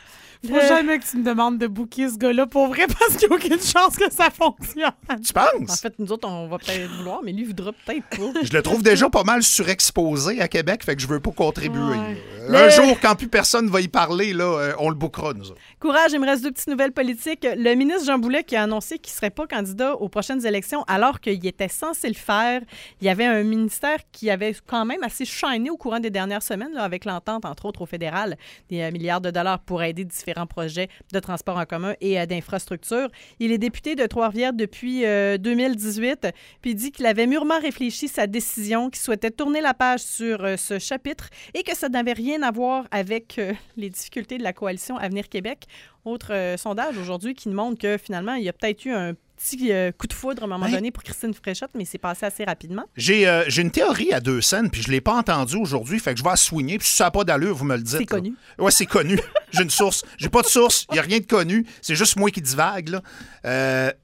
Speaker 4: Faut jamais que tu me demandes de booker ce gars-là pour vrai parce qu'il n'y a aucune chance que ça fonctionne.
Speaker 1: Tu penses?
Speaker 2: En fait, nous autres, on va peut-être vouloir, mais lui, il voudra peut-être pas.
Speaker 1: Je le trouve déjà pas mal surexposé à Québec, fait que je veux pas contribuer. Ouais. Un jour, quand plus personne va y parler, là, on le bookera, nous autres.
Speaker 2: Courage, il me reste 2 petites nouvelles politiques. Le ministre Jean Boulet qui a annoncé qu'il ne serait pas candidat aux prochaines élections alors qu'il était censé le faire. Il y avait un ministère qui avait quand même assez shiné au courant des dernières semaines, là, avec l'entente, entre autres, au fédéral, des milliards de dollars pour aider différents projets de transport en commun et d'infrastructure. Il est député de Trois-Rivières depuis 2018, puis il dit qu'il avait mûrement réfléchi sa décision, qu'il souhaitait tourner la page sur ce chapitre et que ça n'avait rien à voir avec les difficultés de la coalition Avenir Québec. Autre sondage aujourd'hui qui nous montre que finalement, il y a peut-être eu un petit coup de foudre à un moment donné pour Christine Fréchette, mais c'est passé assez rapidement.
Speaker 1: J'ai une théorie à 2 cents, puis je ne l'ai pas entendue aujourd'hui, fait que je vais la soigner, puis si ça n'a pas d'allure, vous me le dites.
Speaker 2: C'est connu.
Speaker 1: Oui, c'est connu. J'ai une source. J'ai pas de source, il n'y a rien de connu, c'est juste moi qui divague. Là.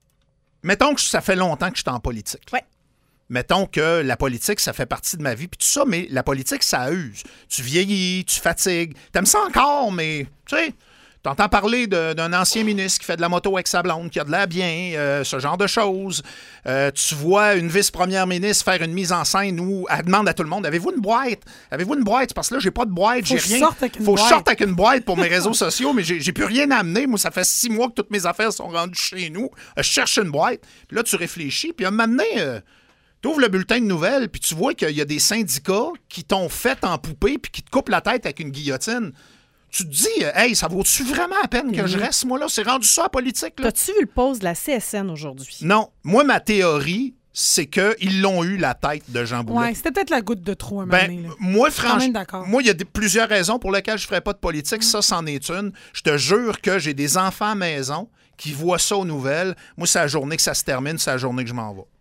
Speaker 1: Mettons que ça fait longtemps que je suis en politique.
Speaker 2: Oui.
Speaker 1: Mettons que la politique, ça fait partie de ma vie, puis tout ça, mais la politique, ça use. Tu vieillis, tu fatigues. T'aimes ça encore, mais, tu sais... T'entends parler d'un ancien ministre qui fait de la moto avec sa blonde, qui a de l'air bien, ce genre de choses. Tu vois une vice-première ministre faire une mise en scène où elle demande à tout le monde, avez-vous une boîte? Avez-vous une boîte? Parce que là, j'ai pas de boîte, j'ai rien. Faut que je sorte avec une boîte pour mes réseaux sociaux, mais j'ai plus rien à amener. Moi, ça fait 6 mois que toutes mes affaires sont rendues chez nous. Je cherche une boîte. Puis là, tu réfléchis. Puis à un moment donné, tu ouvres le bulletin de nouvelles, puis tu vois qu'il y a des syndicats qui t'ont fait en poupée puis qui te coupent la tête avec une guillotine. Tu te dis, hey, ça vaut-tu vraiment la peine que je reste, moi, là? C'est rendu ça, la politique, là.
Speaker 2: T'as-tu vu le post de la CSN aujourd'hui?
Speaker 1: Non. Moi, ma théorie, c'est qu'ils l'ont eu, la tête de Jean Boulet.
Speaker 4: Oui, c'était peut-être la goutte de trop, un moment donné, là.
Speaker 1: Moi, franchement, moi, il y a plusieurs raisons pour lesquelles je ne ferais pas de politique. Ça, c'en est une. Je te jure que j'ai des enfants à maison qui voient ça aux nouvelles. Moi, c'est la journée que ça se termine, c'est la journée que je m'en vais.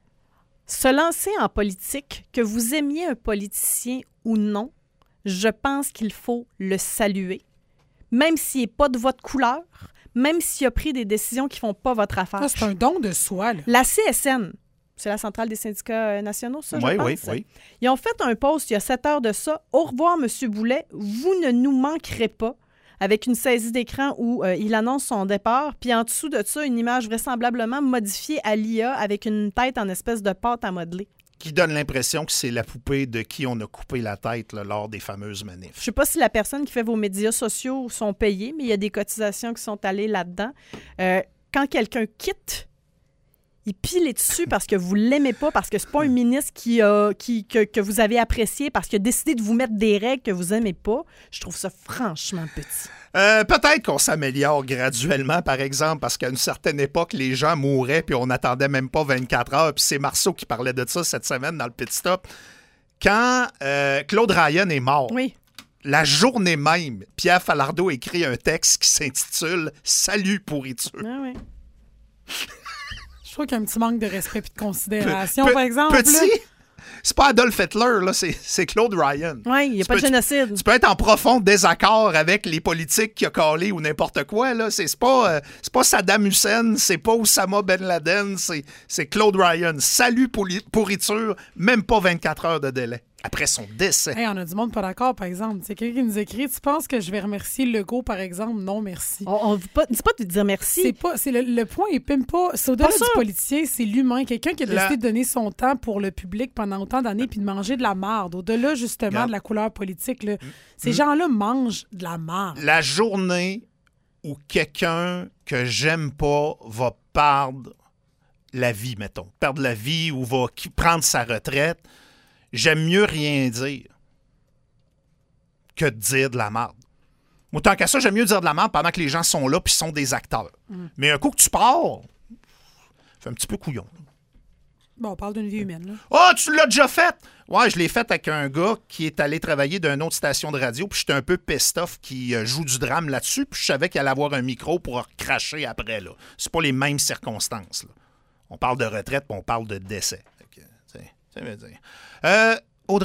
Speaker 2: Se lancer en politique, que vous aimiez un politicien ou non, je pense qu'il faut le saluer. Même s'il n'est pas de votre couleur, même s'il a pris des décisions qui ne font pas votre affaire.
Speaker 4: Ah, c'est un don de soi, là.
Speaker 2: La CSN, c'est la Centrale des syndicats nationaux, ça, je pense.
Speaker 1: Oui.
Speaker 2: Ils ont fait un post il y a 7 heures de ça. « Au revoir, M. Boulet, vous ne nous manquerez pas », avec une saisie d'écran où il annonce son départ. Puis en dessous de ça, une image vraisemblablement modifiée à l'IA avec une tête en espèce de pâte à modeler.
Speaker 1: Qui donne l'impression que c'est la poupée de qui on a coupé la tête là, lors des fameuses manifs.
Speaker 2: Je ne sais pas si la personne qui fait vos médias sociaux sont payées, mais il y a des cotisations qui sont allées là-dedans. Quand quelqu'un quitte, il pile dessus parce que vous ne l'aimez pas, parce que c'est pas un ministre que vous avez apprécié, parce qu'il a décidé de vous mettre des règles que vous n'aimez pas. Je trouve ça franchement petit.
Speaker 1: Peut-être qu'on s'améliore graduellement, par exemple, parce qu'à une certaine époque, les gens mouraient puis on n'attendait même pas 24 heures. Puis c'est Marceau qui parlait de ça cette semaine dans le Pit Stop. Quand Claude Ryan est mort,
Speaker 2: oui.
Speaker 1: La journée même, Pierre Falardeau écrit un texte qui s'intitule « Salut pourriture ».
Speaker 2: Ah oui.
Speaker 4: Je trouve qu'il y a un petit manque de respect et de considération, par exemple.
Speaker 1: Petit, c'est pas Adolf Hitler, là, c'est Claude Ryan.
Speaker 2: Oui, il n'y a pas de génocide.
Speaker 1: Tu peux être en profond désaccord avec les politiques qui a calé ou n'importe quoi. Là. C'est pas Saddam Hussein, c'est pas Oussama Ben Laden, c'est Claude Ryan. Salut pourriture, même pas 24 heures de délai. Après son décès.
Speaker 4: Hey, on a du monde pas d'accord, par exemple. C'est quelqu'un qui nous écrit, tu penses que je vais remercier Legault, par exemple? Non, merci.
Speaker 2: On ne dit pas de dire merci.
Speaker 4: C'est le point, il pime pas. C'est au-delà du politicien, c'est l'humain. Quelqu'un qui a décidé de donner son temps pour le public pendant autant d'années puis de manger de la marde. Au-delà, justement, de la couleur politique. Là. Ces gens-là mangent de la marde.
Speaker 1: La journée où quelqu'un que j'aime pas va perdre la vie, mettons. Perdre la vie ou va prendre sa retraite, j'aime mieux rien dire que de dire de la merde. Moi, tant qu'à ça, j'aime mieux dire de la merde pendant que les gens sont là puis sont des acteurs. Mais un coup que tu pars, c'est un petit peu couillon.
Speaker 4: Bon, on parle d'une vie humaine, là.
Speaker 1: Ah, tu l'as déjà fait! Ouais, je l'ai fait avec un gars qui est allé travailler d'une autre station de radio, puis j'étais un peu pissed off qui joue du drame là-dessus, puis je savais qu'il allait avoir un micro pour cracher après, là. C'est pas les mêmes circonstances, là. On parle de retraite, puis on parle de décès. Ça veut dire. Audrey?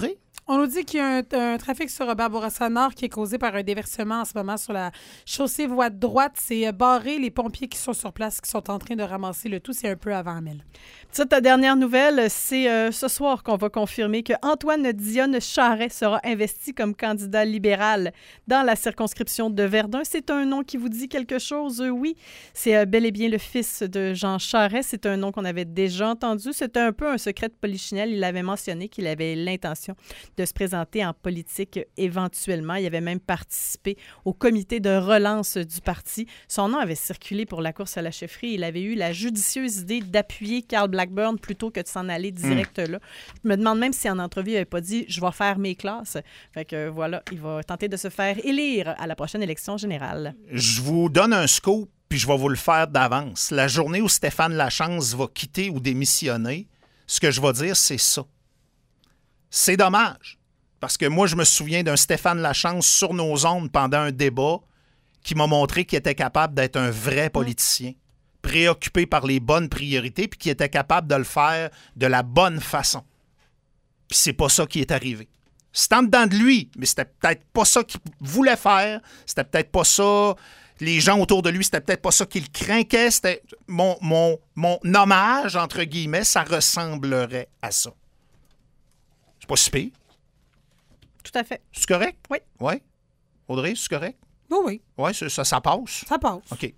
Speaker 4: On nous dit qu'il y a un trafic sur Robert Bourassa Nord qui est causé par un déversement en ce moment sur la chaussée voie de droite. C'est barré. Les pompiers qui sont sur place, qui sont en train de ramasser le tout. C'est un peu avant Amel.
Speaker 2: Ta dernière nouvelle, c'est ce soir qu'on va confirmer que Antoine Dionne Charest sera investi comme candidat libéral dans la circonscription de Verdun. C'est un nom qui vous dit quelque chose? Oui, c'est bel et bien le fils de Jean Charest. C'est un nom qu'on avait déjà entendu. C'était un peu un secret de polichinelle. Il avait mentionné qu'il avait l'intention de se présenter en politique éventuellement. Il avait même participé au comité de relance du parti. Son nom avait circulé pour la course à la chefferie. Il avait eu la judicieuse idée d'appuyer Carl Blackburn plutôt que de s'en aller direct là. Je me demande même si en entrevue, il n'avait pas dit « je vais faire mes classes ». Fait que voilà, il va tenter de se faire élire à la prochaine élection générale.
Speaker 1: Je vous donne un scoop, puis je vais vous le faire d'avance. La journée où Stéphane Lachance va quitter ou démissionner, ce que je vais dire, c'est ça. C'est dommage, parce que moi, je me souviens d'un Stéphane Lachance sur nos ondes pendant un débat qui m'a montré qu'il était capable d'être un vrai politicien, préoccupé par les bonnes priorités, puis qui était capable de le faire de la bonne façon. Puis c'est pas ça qui est arrivé. C'était en dedans de lui, mais c'était peut-être pas ça qu'il voulait faire, c'était peut-être pas ça... Les gens autour de lui, c'était peut-être pas ça qu'il craquait, c'était mon hommage, entre guillemets, ça ressemblerait à ça. C'est pas si pire.
Speaker 2: Tout à fait.
Speaker 1: C'est correct?
Speaker 2: Oui.
Speaker 1: Oui? Audrey, c'est correct?
Speaker 4: Oui.
Speaker 1: Oui, ça passe?
Speaker 4: Ça passe.
Speaker 1: OK.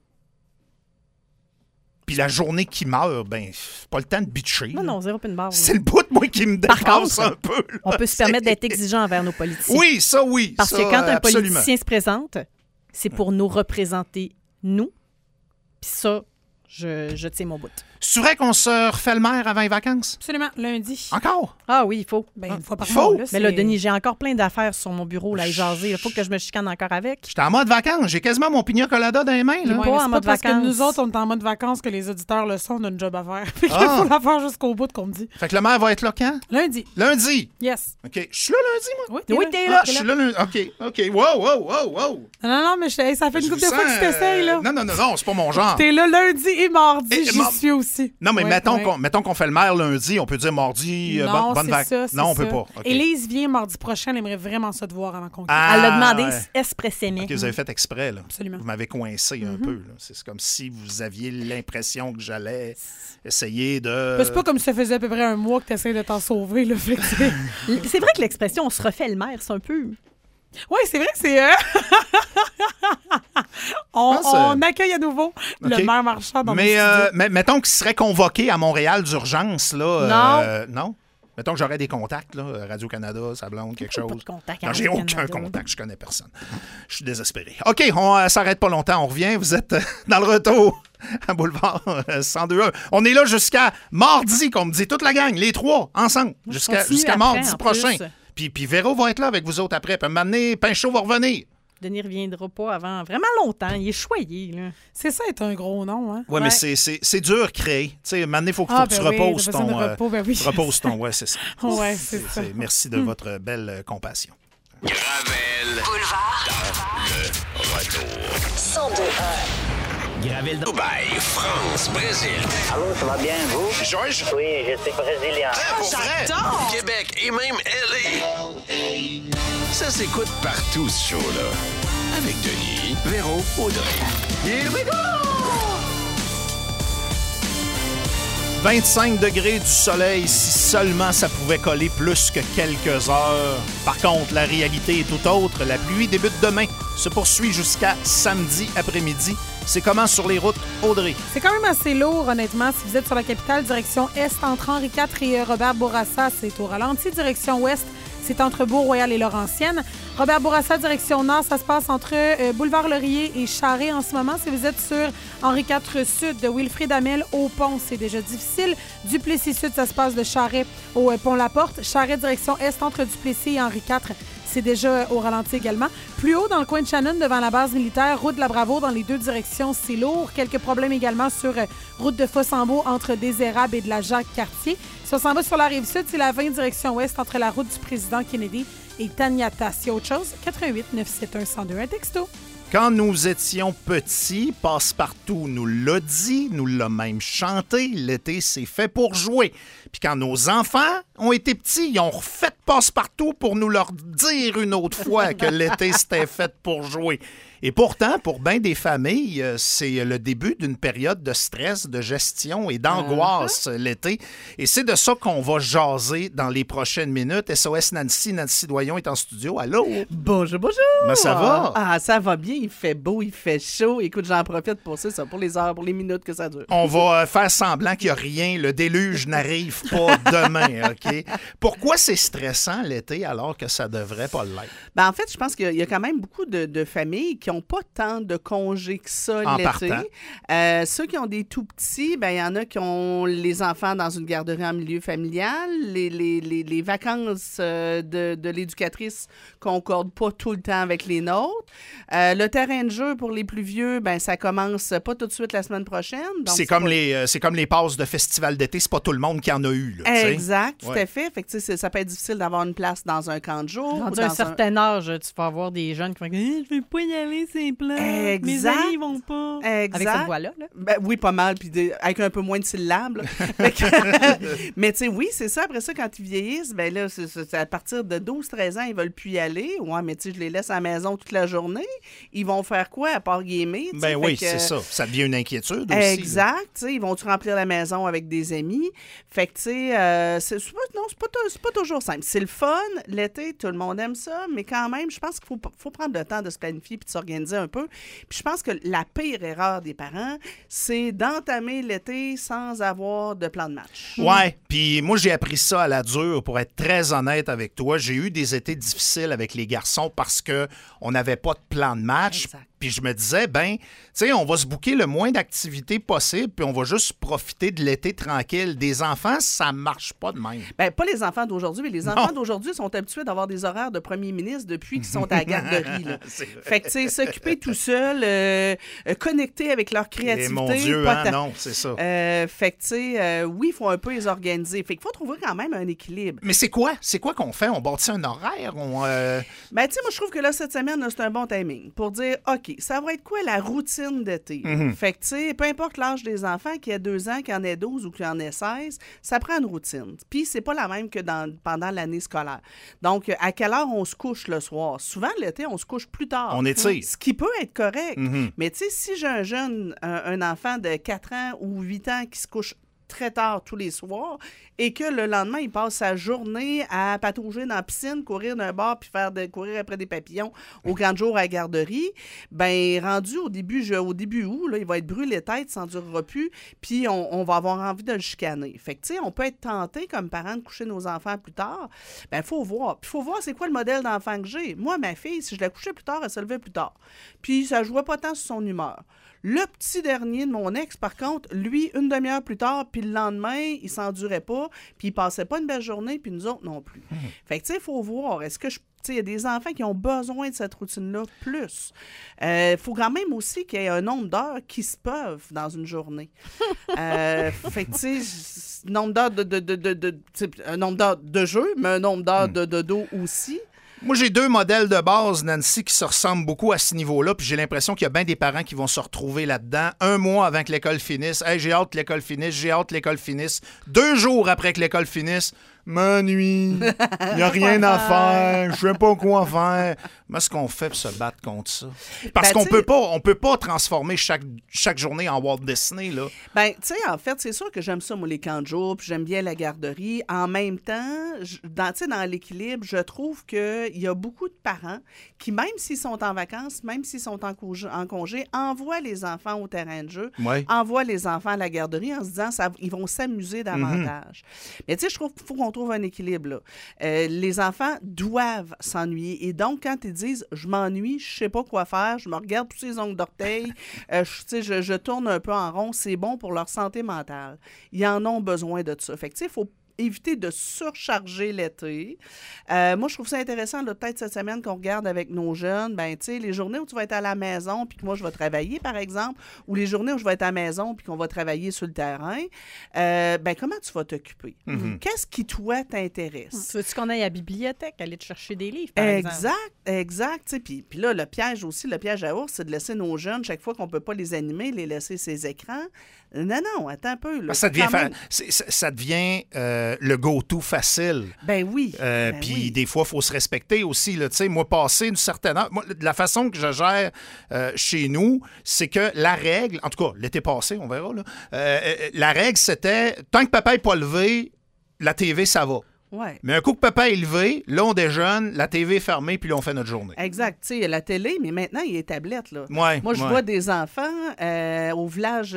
Speaker 1: Puis la journée qui meurt, ben, c'est pas le temps de bitcher.
Speaker 2: Non, zéro pin barre.
Speaker 1: C'est le bout de moi qui me dépasse un peu. Là.
Speaker 2: On peut se permettre d'être exigeant envers nos politiciens.
Speaker 1: Oui, ça, oui.
Speaker 2: Parce
Speaker 1: ça,
Speaker 2: que quand un
Speaker 1: absolument.
Speaker 2: politicien se présente, c'est pour nous représenter, nous. Puis ça, je tiens mon bout.
Speaker 1: C'est vrai qu'on se refait le maire avant les vacances?
Speaker 4: Absolument. Lundi.
Speaker 1: Encore?
Speaker 2: Ah oui, il faut.
Speaker 4: Une fois par
Speaker 1: Il faut.
Speaker 4: mois.
Speaker 2: Mais là, Denis, j'ai encore plein d'affaires sur mon bureau là, à y jaser. Il faut que je me chicane encore avec.
Speaker 1: J'étais en mode vacances. J'ai quasiment mon pina colada dans les mains. Là.
Speaker 2: Ouais.
Speaker 4: Pas
Speaker 2: en
Speaker 4: en
Speaker 2: mode
Speaker 4: parce
Speaker 2: vacances.
Speaker 4: que nous autres, on est en mode vacances que les auditeurs le sont, on a une job à faire. Fait qu'il
Speaker 1: Ah.
Speaker 4: faut la faire jusqu'au bout qu'on me dit.
Speaker 1: Fait que le maire va être là quand?
Speaker 4: Lundi.
Speaker 1: Lundi.
Speaker 4: Yes.
Speaker 1: OK. Je suis là lundi, moi?
Speaker 4: Oui,
Speaker 2: Oui, t'es là.
Speaker 1: Je suis là lundi. OK. Wow.
Speaker 4: Non, mais ça fait une
Speaker 1: Je
Speaker 4: couple
Speaker 1: vous
Speaker 4: de fois que
Speaker 1: sens,
Speaker 4: tu t'essayes, là.
Speaker 1: Non, c'est pas mon genre.
Speaker 4: T'es là lundi et mardi,
Speaker 1: Et
Speaker 4: j'y
Speaker 1: mar-
Speaker 4: suis aussi.
Speaker 1: Non, mais
Speaker 4: Ouais,
Speaker 1: mettons
Speaker 4: ouais.
Speaker 1: qu'on fait le maire lundi, on peut dire mardi,
Speaker 4: Non,
Speaker 1: bonne
Speaker 4: c'est
Speaker 1: vacances.
Speaker 4: ça, c'est
Speaker 1: Non, on peut
Speaker 4: ça.
Speaker 1: pas. OK.
Speaker 4: Élise vient mardi prochain, elle aimerait vraiment ça te voir avant qu'on quitte.
Speaker 1: Ah,
Speaker 2: Elle l'a demandé
Speaker 1: ouais.
Speaker 2: expressément.
Speaker 1: OK, vous avez fait exprès, là.
Speaker 4: Absolument.
Speaker 1: Vous m'avez coincé un peu, là. C'est comme si vous aviez l'impression que j'allais essayer de...
Speaker 4: C'est pas comme si ça faisait à peu près un mois que tu essaies de t'en sauver, là. Fait que
Speaker 2: C'est vrai que l'expression « on se refait le maire », c'est un peu...
Speaker 4: oui, c'est vrai que c'est... on accueille à nouveau
Speaker 1: OK.
Speaker 4: le maire Marchand dans
Speaker 1: mais,
Speaker 4: nos studios.
Speaker 1: mais mettons qu'il serait convoqué à Montréal d'urgence, là. Non? Mettons que j'aurais des contacts, là. Radio-Canada, Sablonde, quelque
Speaker 2: Pas
Speaker 1: chose.
Speaker 2: de contact à
Speaker 1: Non, j'ai aucun
Speaker 2: Radio-Canada.
Speaker 1: contact, je connais personne. Je suis désespéré. OK, on s'arrête pas longtemps, on revient. Vous êtes dans le retour à Boulevard 102.1. On est là jusqu'à mardi, comme me dit toute la gang, les trois, ensemble, jusqu'à
Speaker 2: continue après,
Speaker 1: mardi
Speaker 2: en
Speaker 1: prochain.
Speaker 2: plus.
Speaker 1: Puis Véro va être là avec vous autres après. Puis m'amener, Pinchot va revenir.
Speaker 2: Denis reviendra pas avant vraiment longtemps. Il est choyé, là.
Speaker 4: C'est ça, être un gros nom, hein?
Speaker 1: Ouais, mais c'est dur à créer. Tu sais, maintenant, il faut que tu reposes
Speaker 4: t'as besoin de repos, ben oui.
Speaker 1: tu reposes ton... Ouais, c'est ça.
Speaker 4: Ouais, c'est ça.
Speaker 1: Merci de votre belle compassion.
Speaker 5: Gravel.
Speaker 6: Boulevard.
Speaker 5: Le retour.
Speaker 6: 102.1.
Speaker 5: Gravel. Dubaï, France, Brésil.
Speaker 7: Allô, ça va bien, vous?
Speaker 5: Georges.
Speaker 7: Oui, je suis brésilien.
Speaker 5: Pour vrai. Québec et même L.A. Ça s'écoute partout, ce show-là. Avec Denis, Véro, Audrey. Here we go!
Speaker 1: 25 degrés du soleil, si seulement ça pouvait coller plus que quelques heures. Par contre, la réalité est tout autre. La pluie débute demain, se poursuit jusqu'à samedi après-midi. C'est comment sur les routes, Audrey?
Speaker 4: C'est quand même assez lourd, honnêtement. Si vous êtes sur la capitale, direction Est, entre Henri IV et Robert Bourassa, c'est au ralenti. Direction Ouest, c'est entre Beau-Royal et Laurentienne. Robert Bourassa, direction Nord, ça se passe entre Boulevard Laurier et Charest en ce moment. Si vous êtes sur Henri IV Sud, de Wilfrid Hamel au pont, c'est déjà difficile. Duplessis Sud, ça se passe de Charest au pont-La-Porte. Charest, direction Est, entre Duplessis et Henri IV, c'est déjà au ralenti également. Plus haut, dans le coin de Shannon, devant la base militaire, route de la Bravo, dans les deux directions, c'est lourd. Quelques problèmes également sur route de Fossambeau, entre des Érables et de la Jacques-Cartier. Si on s'en va sur la Rive-Sud, c'est la 20 direction ouest, entre la route du président Kennedy et Taniata. S'il y a autre chose, 88 971 1021 texto.
Speaker 1: Quand nous étions petits, Passe-Partout nous l'a dit, nous l'a même chanté. L'été, c'est fait pour jouer. Puis quand nos enfants ont été petits, ils ont refait passe-partout pour nous leur dire une autre fois que l'été, c'était fait pour jouer. Et pourtant, pour bien des familles, c'est le début d'une période de stress, de gestion et d'angoisse l'été. Et c'est de ça qu'on va jaser dans les prochaines minutes. SOS Nancy Doyon est en studio. Allô?
Speaker 6: Bonjour.
Speaker 1: Ben, ça va?
Speaker 6: Ah, ça va bien. Il fait beau, il fait chaud. Écoute, j'en profite pour ça, pour les heures, pour les minutes que ça dure.
Speaker 1: On va faire semblant qu'il n'y a rien. Le déluge n'arrive pas demain, OK? Pourquoi c'est stressant l'été alors que ça devrait pas l'être?
Speaker 6: Ben, en fait, je pense qu'il y a quand même beaucoup de familles qui n'ont pas tant de congés que ça
Speaker 1: En
Speaker 6: l'été.
Speaker 1: partant.
Speaker 6: Ceux qui ont des tout-petits, ben il y en a qui ont les enfants dans une garderie en milieu familial. Les vacances de l'éducatrice concordent pas tout le temps avec les nôtres. Le terrain de jeu pour les plus vieux, ben ça commence pas tout de suite la semaine prochaine. Donc
Speaker 1: C'est comme les passes de festival d'été, c'est pas tout le monde qui en a eu. Là,
Speaker 6: exact, tout à fait. Fait que, ça peut être difficile d'avoir une place dans un camp de jour.
Speaker 2: Dans un certain âge, tu vas avoir des jeunes qui vont dire je veux pas y aller, c'est plat.
Speaker 6: Exact.
Speaker 2: Mes amis vont pas.
Speaker 6: Exact.
Speaker 2: Avec cette voix-là. Là.
Speaker 6: Ben, oui, pas mal, puis avec un peu moins de syllabes. là. Mais tu sais, oui, c'est ça. Après ça, quand ils vieillissent, ben là, c'est à partir de 12-13 ans, ils veulent plus y aller. Ouais, mais tu sais, je les laisse à la maison toute la journée. Ils vont faire quoi à part gamer?
Speaker 1: Ben oui, c'est ça. Ça devient une inquiétude aussi.
Speaker 6: Exact. Tu sais, ils vont-tu remplir la maison avec des amis? Fait que, tu sais, c'est pas toujours simple. C'est le fun. L'été, tout le monde aime ça, mais quand même, je pense qu'il faut prendre le temps de se planifier puis de s'organiser un peu. Puis je pense que la pire erreur des parents, c'est d'entamer l'été sans avoir de plan de match.
Speaker 1: Ouais, puis moi, j'ai appris ça à la dure, pour être très honnête avec toi. J'ai eu des étés difficiles avec les garçons parce qu'on n'avait pas de plan de match.
Speaker 6: Exact.
Speaker 1: Puis je me disais, ben, tu sais, on va se booker le moins d'activités possible, puis on va juste profiter de l'été tranquille. Des enfants, ça marche pas de même.
Speaker 6: Ben, pas les enfants d'aujourd'hui, mais les enfants d'aujourd'hui sont habitués d'avoir des horaires de premier ministre depuis qu'ils sont à la garderie. Là. Fait que, tu sais, s'occuper tout seul, connecter avec leur créativité.
Speaker 1: Et mon Dieu, non, c'est ça.
Speaker 6: Fait que, tu sais, oui, il faut un peu les organiser. Fait qu'il faut trouver quand même un équilibre.
Speaker 1: Mais c'est quoi? C'est quoi qu'on fait? On bâtit un horaire?
Speaker 6: Ben, tu sais, moi, je trouve que là, cette semaine, là, c'est un bon timing pour dire, OK, ça va être quoi la routine d'été? Fait que, tu sais, peu importe l'âge des enfants, qu'il y ait 2 ans, qu'il y en ait 12 ou qu'il y en ait 16, ça prend une routine. Puis, c'est pas la même que pendant l'année scolaire. Donc, à quelle heure on se couche le soir? Souvent, l'été, on se couche plus tard.
Speaker 1: On étire.
Speaker 6: Ce qui peut être correct. Mais, tu sais, si j'ai un enfant de 4 ans ou 8 ans qui se couche très tard tous les soirs et que le lendemain, il passe sa journée à patauger dans la piscine, courir d'un bar puis courir après des papillons au grand jour à la garderie, ben rendu au début août, là, il va être brûlé tête, ça s'endurera plus, puis on va avoir envie de le chicaner. Fait que, tu sais, on peut être tenté comme parents de coucher nos enfants plus tard. Ben, il faut voir. Puis il faut voir c'est quoi le modèle d'enfant que j'ai. Moi, ma fille, si je la couchais plus tard, elle se levait plus tard. Puis ça jouait pas tant sur son humeur. Le petit dernier de mon ex, par contre, lui, une demi-heure plus tard, puis le lendemain, il s'endurait pas, puis il passait pas une belle journée, puis nous autres non plus. Fait que, tu sais, il faut voir. Est-ce que il y a des enfants qui ont besoin de cette routine-là plus. Faut quand même aussi qu'il y ait un nombre d'heures qui se peuvent dans une journée. Fait que, tu sais, nombre d'heures un nombre d'heures de jeu, mais un nombre d'heures de dodo aussi.
Speaker 1: Moi, j'ai 2 modèles de base, Nancy, qui se ressemblent beaucoup à ce niveau-là, puis j'ai l'impression qu'il y a bien des parents qui vont se retrouver là-dedans. 1 mois avant que l'école finisse. Hey, j'ai hâte que l'école finisse. 2 jours après que l'école finisse. M'ennuie. Il n'y a rien à faire. Je sais pas quoi faire. Mais ce qu'on fait pour se battre contre ça? Parce qu'on peut pas transformer chaque journée en Walt Disney, là.
Speaker 6: Ben, tu sais, en fait, c'est sûr que j'aime ça, moi, les camps de jour, puis j'aime bien la garderie. En même temps, dans l'équilibre, je trouve qu'il y a beaucoup de parents qui, même s'ils sont en vacances, même s'ils sont en congé, envoient les enfants au terrain de jeu, envoient les enfants à la garderie en se disant ils vont s'amuser davantage. Mais tu sais, je trouve qu'il faut qu'on trouve un équilibre, là. Les enfants doivent s'ennuyer. Et donc, quand ils disent « je m'ennuie, je sais pas quoi faire, je me regarde tous ces ongles d'orteil, je tourne un peu en rond », c'est bon pour leur santé mentale. Ils en ont besoin de ça. Fait que, tu sais, il faut éviter de surcharger l'été. Moi, je trouve ça intéressant, là, peut-être cette semaine qu'on regarde avec nos jeunes, ben, tu sais, les journées où tu vas être à la maison puis que moi, je vais travailler, par exemple, ou les journées où je vais être à la maison puis qu'on va travailler sur le terrain, ben, comment tu vas t'occuper? Qu'est-ce qui, toi, t'intéresse?
Speaker 2: Tu veux-tu qu'on aille à la bibliothèque, aller te chercher des livres, par exemple?
Speaker 6: Exact. Puis là, le piège à ours, c'est de laisser nos jeunes, chaque fois qu'on ne peut pas les animer, les laisser ces écrans. Non, attends un peu. Là,
Speaker 1: ça devient le go-to facile.
Speaker 6: Ben oui.
Speaker 1: Puis des fois, il faut se respecter aussi. Là, moi, passer une certaine heure... Moi, de la façon que je gère chez nous, c'est que la règle... En tout cas, l'été passé, on verra. Là, la règle, c'était, tant que papa n'est pas levé, la TV, ça va.
Speaker 6: Ouais.
Speaker 1: Mais un coup que papa est levé, là, on déjeune, la TV est fermée, puis là, on fait notre journée.
Speaker 6: Exact. Tu sais, il y a la télé, mais maintenant, il y a les tablettes. Là.
Speaker 1: Ouais,
Speaker 6: moi, je vois des enfants au village,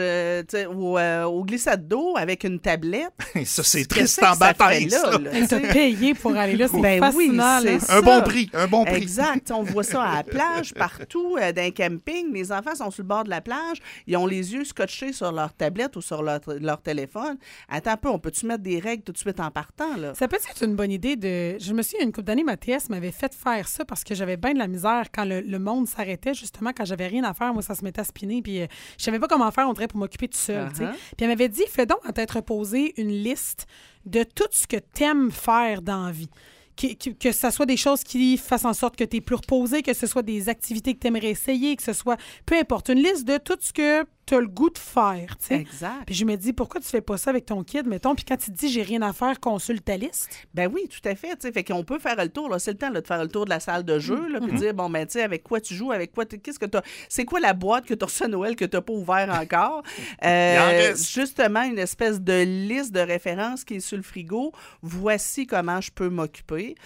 Speaker 6: au glissade d'eau avec une tablette.
Speaker 1: Ça, c'est triste en bataille, ça.
Speaker 4: Ils t'ont payé pour aller là. C'est fascinant.
Speaker 6: Oui, c'est
Speaker 1: un bon prix, un bon prix.
Speaker 6: Exact. On voit ça à la plage, partout, dans un camping. Les enfants sont sur le bord de la plage. Ils ont les yeux scotchés sur leur tablette ou sur leur téléphone. Attends un peu, on peut-tu mettre des règles tout de suite en partant? Là? Ça peut
Speaker 4: c'est une bonne idée de... Je me souviens, une couple d'années, ma TS m'avait fait faire ça parce que j'avais bien de la misère quand le monde s'arrêtait, justement, quand j'avais rien à faire. Moi, ça se mettait à spinner, puis je savais pas comment faire, on dirait, pour m'occuper tout seul. Puis elle m'avait dit, fais donc à t'être reposé une liste de tout ce que t'aimes faire dans la vie. Que ça soit des choses qui fassent en sorte que tu es plus reposé, que ce soit des activités que tu aimerais essayer, que ce soit... Peu importe, une liste de tout ce que tu as le goût de faire, tu sais.
Speaker 6: Exact.
Speaker 4: Puis je me dis, pourquoi tu fais pas ça avec ton kid, mettons, puis quand tu te dis, j'ai rien à faire, consulte ta liste.
Speaker 6: Ben oui, tout à fait, tu sais. Fait qu'on peut faire le tour, là. C'est le temps là, de faire le tour de la salle de jeu, là, puis dire, bon, ben, tu sais, avec quoi tu joues, avec quoi... Qu'est-ce que tu as... C'est quoi la boîte que tu as reçue à Noël que tu n'as pas ouvert encore? Justement, une espèce de liste de références qui est sur le frigo. Voici comment je peux m'occuper.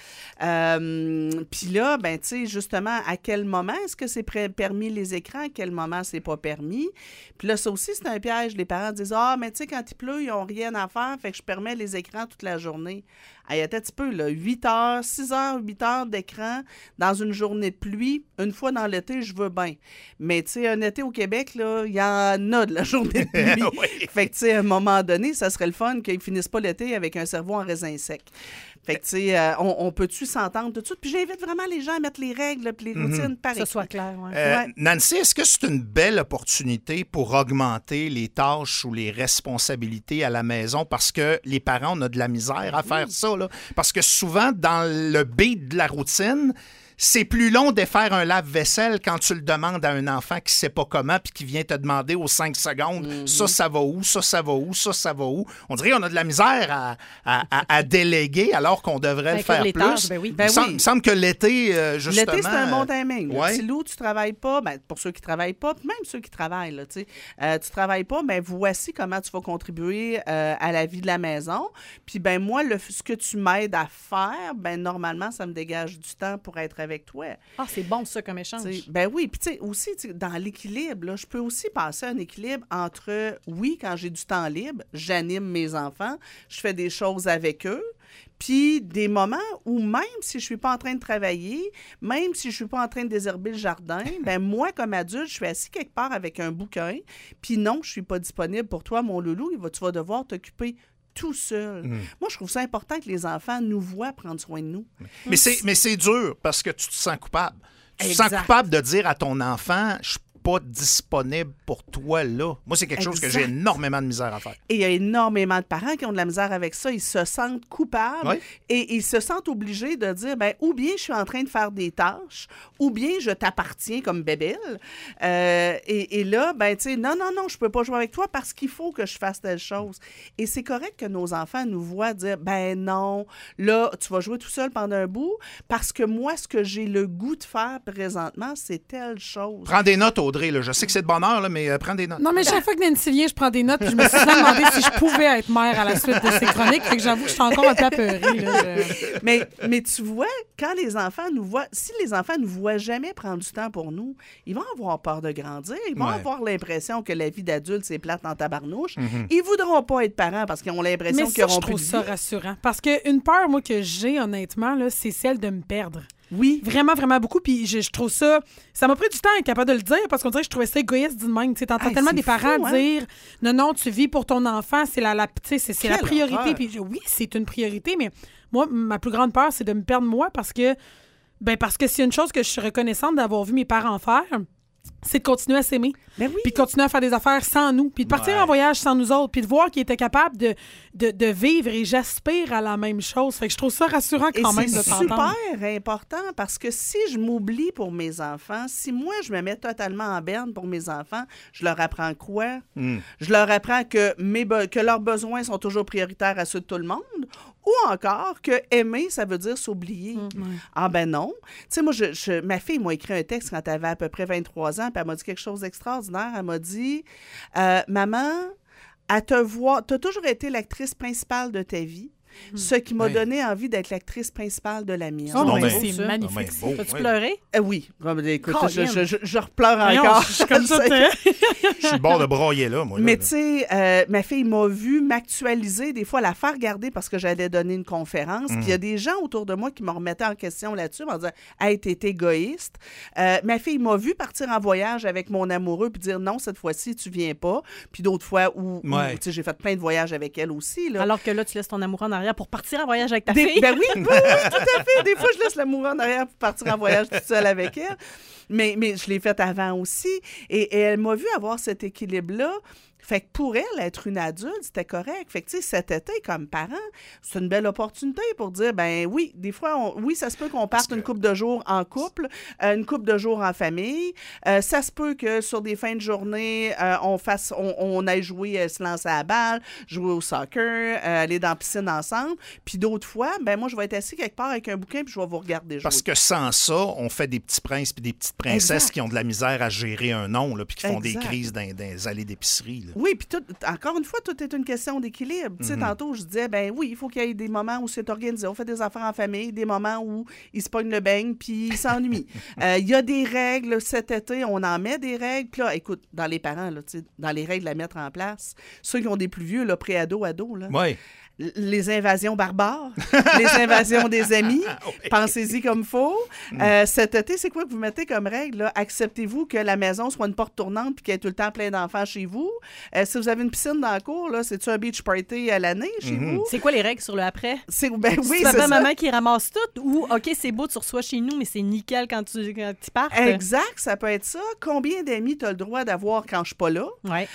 Speaker 6: Puis là, ben, tu sais, justement, à quel moment est-ce que c'est permis les écrans, à quel moment c'est pas permis? Puis là, ça aussi, c'est un piège. Les parents disent, mais tu sais, quand il pleut, ils n'ont rien à faire, fait que je permets les écrans toute la journée. Hey, attends un petit peu, là, 8 heures, 6 heures, 8 heures d'écran dans une journée de pluie, une fois dans l'été, je veux bien. Mais tu sais, un été au Québec, là, il y en a de la journée de pluie. Oui. Fait que tu sais, à un moment donné, ça serait le fun qu'ils finissent pas l'été avec un cerveau en raisin sec. Fait que, tu sais, on peut-tu s'entendre tout de suite? Puis j'invite vraiment les gens à mettre les règles puis les routines par écrit.
Speaker 4: Que ce soit clair,
Speaker 1: Nancy, est-ce que c'est une belle opportunité pour augmenter les tâches ou les responsabilités à la maison? Parce que les parents, on a de la misère à faire ça, là. Parce que souvent, dans le beat de la routine, c'est plus long de faire un lave-vaisselle quand tu le demandes à un enfant qui ne sait pas comment puis qui vient te demander aux 5 secondes ça va où, ça va où, ça va où. On dirait qu'on a de la misère à déléguer alors qu'on devrait le faire plus.
Speaker 4: Tâches, ben oui.
Speaker 1: Il me semble que l'été, justement...
Speaker 6: L'été, c'est un bon timing.
Speaker 1: Ouais.
Speaker 6: Si Lou, tu ne travailles pas, ben, pour ceux qui ne travaillent pas, puis même ceux qui travaillent, là, tu ne travailles pas, ben, voici comment tu vas contribuer à la vie de la maison. Puis ben moi, ce que tu m'aides à faire, ben normalement, ça me dégage du temps pour être avec toi.
Speaker 2: Ah, c'est bon ça comme échange.
Speaker 6: Ben oui, puis tu sais, aussi, dans l'équilibre, là, je peux aussi passer un équilibre entre, oui, quand j'ai du temps libre, j'anime mes enfants, je fais des choses avec eux, puis des moments où même si je suis pas en train de travailler, même si je suis pas en train de désherber le jardin, ben moi, comme adulte, je suis assis quelque part avec un bouquin, puis non, je suis pas disponible pour toi, mon loulou, tu vas devoir t'occuper tout seul. Moi, je trouve ça important que les enfants nous voient prendre soin de nous.
Speaker 1: Mais c'est dur parce que tu te sens coupable. Tu te sens coupable de dire à ton enfant, je suis pas disponible pour toi là. Moi, c'est quelque chose que j'ai énormément de misère à faire.
Speaker 6: Et il y a énormément de parents qui ont de la misère avec ça. Ils se sentent coupables et ils se sentent obligés de dire, ben, ou bien je suis en train de faire des tâches, ou bien je t'appartiens comme bébelle. Et là, ben, tu sais, non, je peux pas jouer avec toi parce qu'il faut que je fasse telle chose. Et c'est correct que nos enfants nous voient dire, ben non, là, tu vas jouer tout seul pendant un bout parce que moi, ce que j'ai le goût de faire présentement, c'est telle chose.
Speaker 1: Prends des notes, Audrey, là. Je sais que c'est de bonne heure, là, mais prends des notes.
Speaker 4: Non, mais chaque fois que Nancy vient, je prends des notes, puis je me suis demandé si je pouvais être mère à la suite de ces chroniques, fait que j'avoue que je suis encore un peu apeurée.
Speaker 6: Mais tu vois, quand les enfants nous voient, si les enfants ne nous voient jamais prendre du temps pour nous, ils vont avoir peur de grandir, ils vont avoir l'impression que la vie d'adulte, c'est plate en tabarnouche. Ils voudront pas être parents parce qu'ils ont l'impression qu'ils auront plus de vie.
Speaker 4: Mais je trouve ça rassurant, parce qu'une peur, moi, que j'ai, honnêtement, là, c'est celle de me perdre.
Speaker 6: Oui.
Speaker 4: Vraiment, vraiment beaucoup. Puis je trouve ça... Ça m'a pris du temps à être capable de le dire parce qu'on dirait que je trouvais ça égoïste d'une même. Tu entends tellement des parents dire « Non, tu vis pour ton enfant, c'est la priorité. » Puis oui, c'est une priorité, mais moi, ma plus grande peur, c'est de me perdre moi parce que s'il y a une chose que je suis reconnaissante d'avoir vu mes parents faire, c'est de continuer à s'aimer.
Speaker 6: Ben oui.
Speaker 4: Puis de continuer à faire des affaires sans nous. Puis de partir en voyage sans nous autres. Puis de voir qu'il était capable de vivre et j'aspire à la même chose. Fait que je trouve ça rassurant quand même de t'entendre.
Speaker 6: C'est super important parce que si je m'oublie pour mes enfants, si moi je me mets totalement en berne pour mes enfants, je leur apprends quoi? Je leur apprends que leurs besoins sont toujours prioritaires à ceux de tout le monde ou encore que aimer, ça veut dire s'oublier. Ah ben non. Tu sais, moi, ma fille m'a écrit un texte quand elle avait à peu près 23 ans, puis elle m'a dit quelque chose d'extraordinaire. Elle m'a dit « Maman, à te voir, tu as toujours été l'actrice principale de ta vie. Ce qui m'a donné envie d'être l'actrice principale de la mienne. »
Speaker 4: C'est magnifique.
Speaker 2: As-tu pleuré?
Speaker 6: Oui. Écoute, je repleure encore.
Speaker 4: Je suis comme ça.
Speaker 1: Je suis le bord de broyer là, moi.
Speaker 6: Mais tu sais, ma fille m'a vu m'actualiser, des fois la faire regarder parce que j'allais donner une conférence. Puis il y a des gens autour de moi qui me remettaient en question là-dessus en disant « Hey, t'es égoïste. » Ma fille m'a vu partir en voyage avec mon amoureux puis dire « Non, cette fois-ci, tu viens pas. » Puis d'autres fois où tu sais, j'ai fait plein de voyages avec elle aussi. Là.
Speaker 2: Alors que là, tu laisses ton amoureux en arrière pour partir en voyage avec ta fille.
Speaker 6: Ben oui, tout à fait. Des fois, je laisse l'amoureux en arrière pour partir en voyage toute seule avec elle. Mais je l'ai fait avant aussi. Et elle m'a vu avoir cet équilibre-là. Fait que pour elle, être une adulte, c'était correct. Fait que, tu sais, cet été, comme parent, c'est une belle opportunité pour dire, ben oui, des fois, ça se peut qu'on parte une couple de jours en couple, une couple de jours en famille. Ça se peut que sur des fins de journée, on aille jouer, se lancer à la balle, jouer au soccer, aller dans la piscine ensemble. Puis d'autres fois, ben moi, je vais être assis quelque part avec un bouquin puis je vais vous regarder jouer.
Speaker 1: Parce que sans ça, on fait des petits princes puis des petites princesses qui ont de la misère à gérer un nom, là, puis qui font des crises dans les allées d'épicerie, là.
Speaker 6: Oui, puis encore une fois, tout est une question d'équilibre. Tu sais, tantôt, je disais, ben oui, il faut qu'il y ait des moments où c'est organisé. On fait des affaires en famille, des moments où ils se pognent le beigne puis ils s'ennuient. Il y a des règles. Cet été, on en met des règles. Puis là, écoute, dans les parents, là, dans les règles à mettre en place, ceux qui ont des plus vieux, là, pré-ado, ado, là.
Speaker 1: Oui.
Speaker 6: Les invasions barbares, les invasions des amis, pensez-y comme il faut. Cet été, c'est quoi que vous mettez comme règle? Là? Acceptez-vous que la maison soit une porte tournante et qu'il y ait tout le temps plein d'enfants chez vous? Si vous avez une piscine dans la cour, là, c'est-tu un beach party à l'année chez vous?
Speaker 2: C'est quoi les règles sur le après?
Speaker 6: Oui,
Speaker 2: papa, maman qui ramasse tout ou OK, c'est beau, tu reçois chez nous, mais c'est nickel quand tu pars.
Speaker 6: Exact, ça peut être ça. Combien d'amis tu as le droit d'avoir quand je suis pas là?
Speaker 2: Ouais.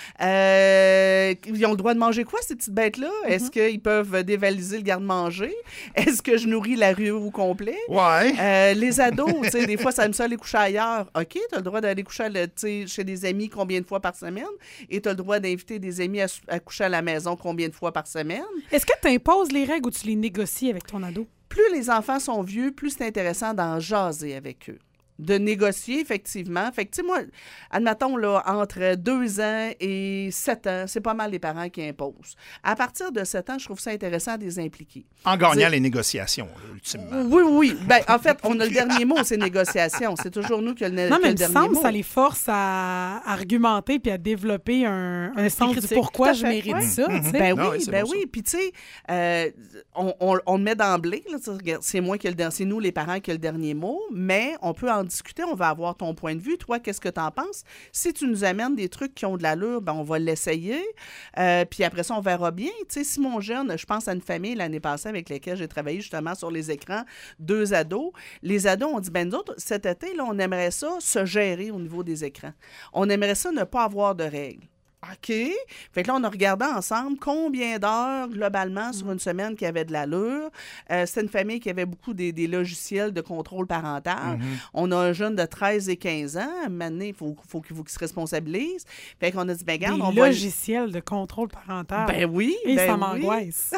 Speaker 6: Ils ont le droit de manger quoi, ces petites bêtes-là? Est-ce qu'ils peuvent dévaliser le garde-manger? Est-ce que je nourris la rue au complet?
Speaker 1: Ouais.
Speaker 6: Les ados, tu sais, des fois, ça aime ça aller coucher ailleurs. OK, tu as le droit d'aller coucher chez des amis combien de fois par semaine? Et tu as le droit d'inviter des amis à coucher à la maison combien de fois par semaine?
Speaker 4: Est-ce que tu imposes les règles ou tu les négocies avec ton ado?
Speaker 6: Plus les enfants sont vieux, plus c'est intéressant d'en jaser avec eux. De négocier, effectivement. Fait que, tu sais, moi, admettons, là, entre 2 ans et 7 ans, c'est pas mal les parents qui imposent. À partir de 7 ans, je trouve ça intéressant de les impliquer.
Speaker 1: En gagnant les négociations, ultimement.
Speaker 6: Oui. Ben, en fait, on a le dernier mot, c'est négociation. C'est toujours nous qui avons le dernier mot.
Speaker 4: Non, mais il me semble ça les force à argumenter puis à développer un sens du pourquoi je mérite ça.
Speaker 6: Ben oui. Puis, tu sais, on le met d'emblée. C'est nous, les parents, qui a le dernier mot, mais on peut en discuter, on va avoir ton point de vue. Toi, qu'est-ce que tu en penses? Si tu nous amènes des trucs qui ont de l'allure, ben on va l'essayer. Puis après ça, on verra bien. Tu sais, si mon jeune, je pense à une famille l'année passée avec laquelle j'ai travaillé justement sur les écrans, 2 ados. Les ados ont dit, ben nous autres, cet été, là, on aimerait ça se gérer au niveau des écrans. On aimerait ça ne pas avoir de règles. OK. Fait que là, on a regardé ensemble combien d'heures, globalement, sur une semaine qui avait de l'allure. C'était une famille qui avait beaucoup des logiciels de contrôle parental. On a un jeune de 13 et 15 ans. Maintenant, il faut qu'il se responsabilise. Fait qu'on a dit, ben regarde,
Speaker 4: des logiciels de contrôle parental.
Speaker 6: Ben oui.
Speaker 4: Et ça m'angoisse.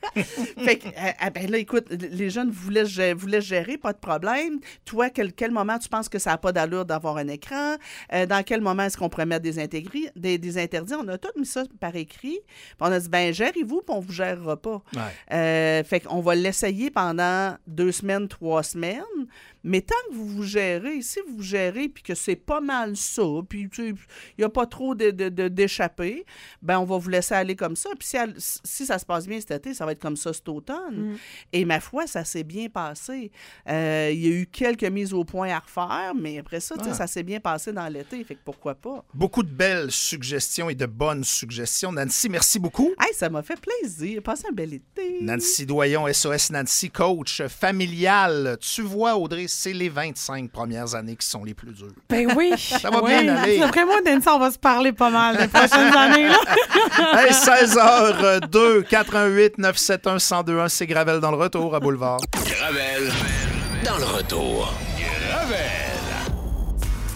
Speaker 6: Fait que, ben là, écoute, les jeunes voulaient gérer, pas de problème. Toi, quel moment tu penses que ça n'a pas d'allure d'avoir un écran? Dans quel moment est-ce qu'on pourrait mettre des interdits? On a tout mis ça par écrit. Puis on a dit, ben gérez-vous, puis on ne vous gérera pas. Fait qu'on va l'essayer pendant 2 semaines, 3 semaines. Mais tant que vous gérez, si vous gérez, puis que c'est pas mal ça, puis il n'y a pas trop d'échappées, ben on va vous laisser aller comme ça. Puis si ça se passe bien cet été, ça va être comme ça cet automne. Et ma foi, ça s'est bien passé. Il y a eu quelques mises au point à refaire, mais après ça, ça s'est bien passé dans l'été, fait que pourquoi pas.
Speaker 1: Beaucoup de belles suggestions et de bonnes suggestions. Nancy, merci beaucoup.
Speaker 6: Hey, ça m'a fait plaisir. Passez un bel été.
Speaker 1: Nancy Doyon, SOS Nancy, coach familial. Tu vois, Audrey, c'est les 25 premières années qui sont les plus dures.
Speaker 4: Ben oui.
Speaker 1: Ça va bien aller.
Speaker 4: D'après moi, Nancy, on va se parler pas mal les prochaines années. Là.
Speaker 1: Hey, 16h02, 88 971 1021, c'est Gravel dans le retour à Boulevard.
Speaker 5: Gravel dans le retour. Gravel.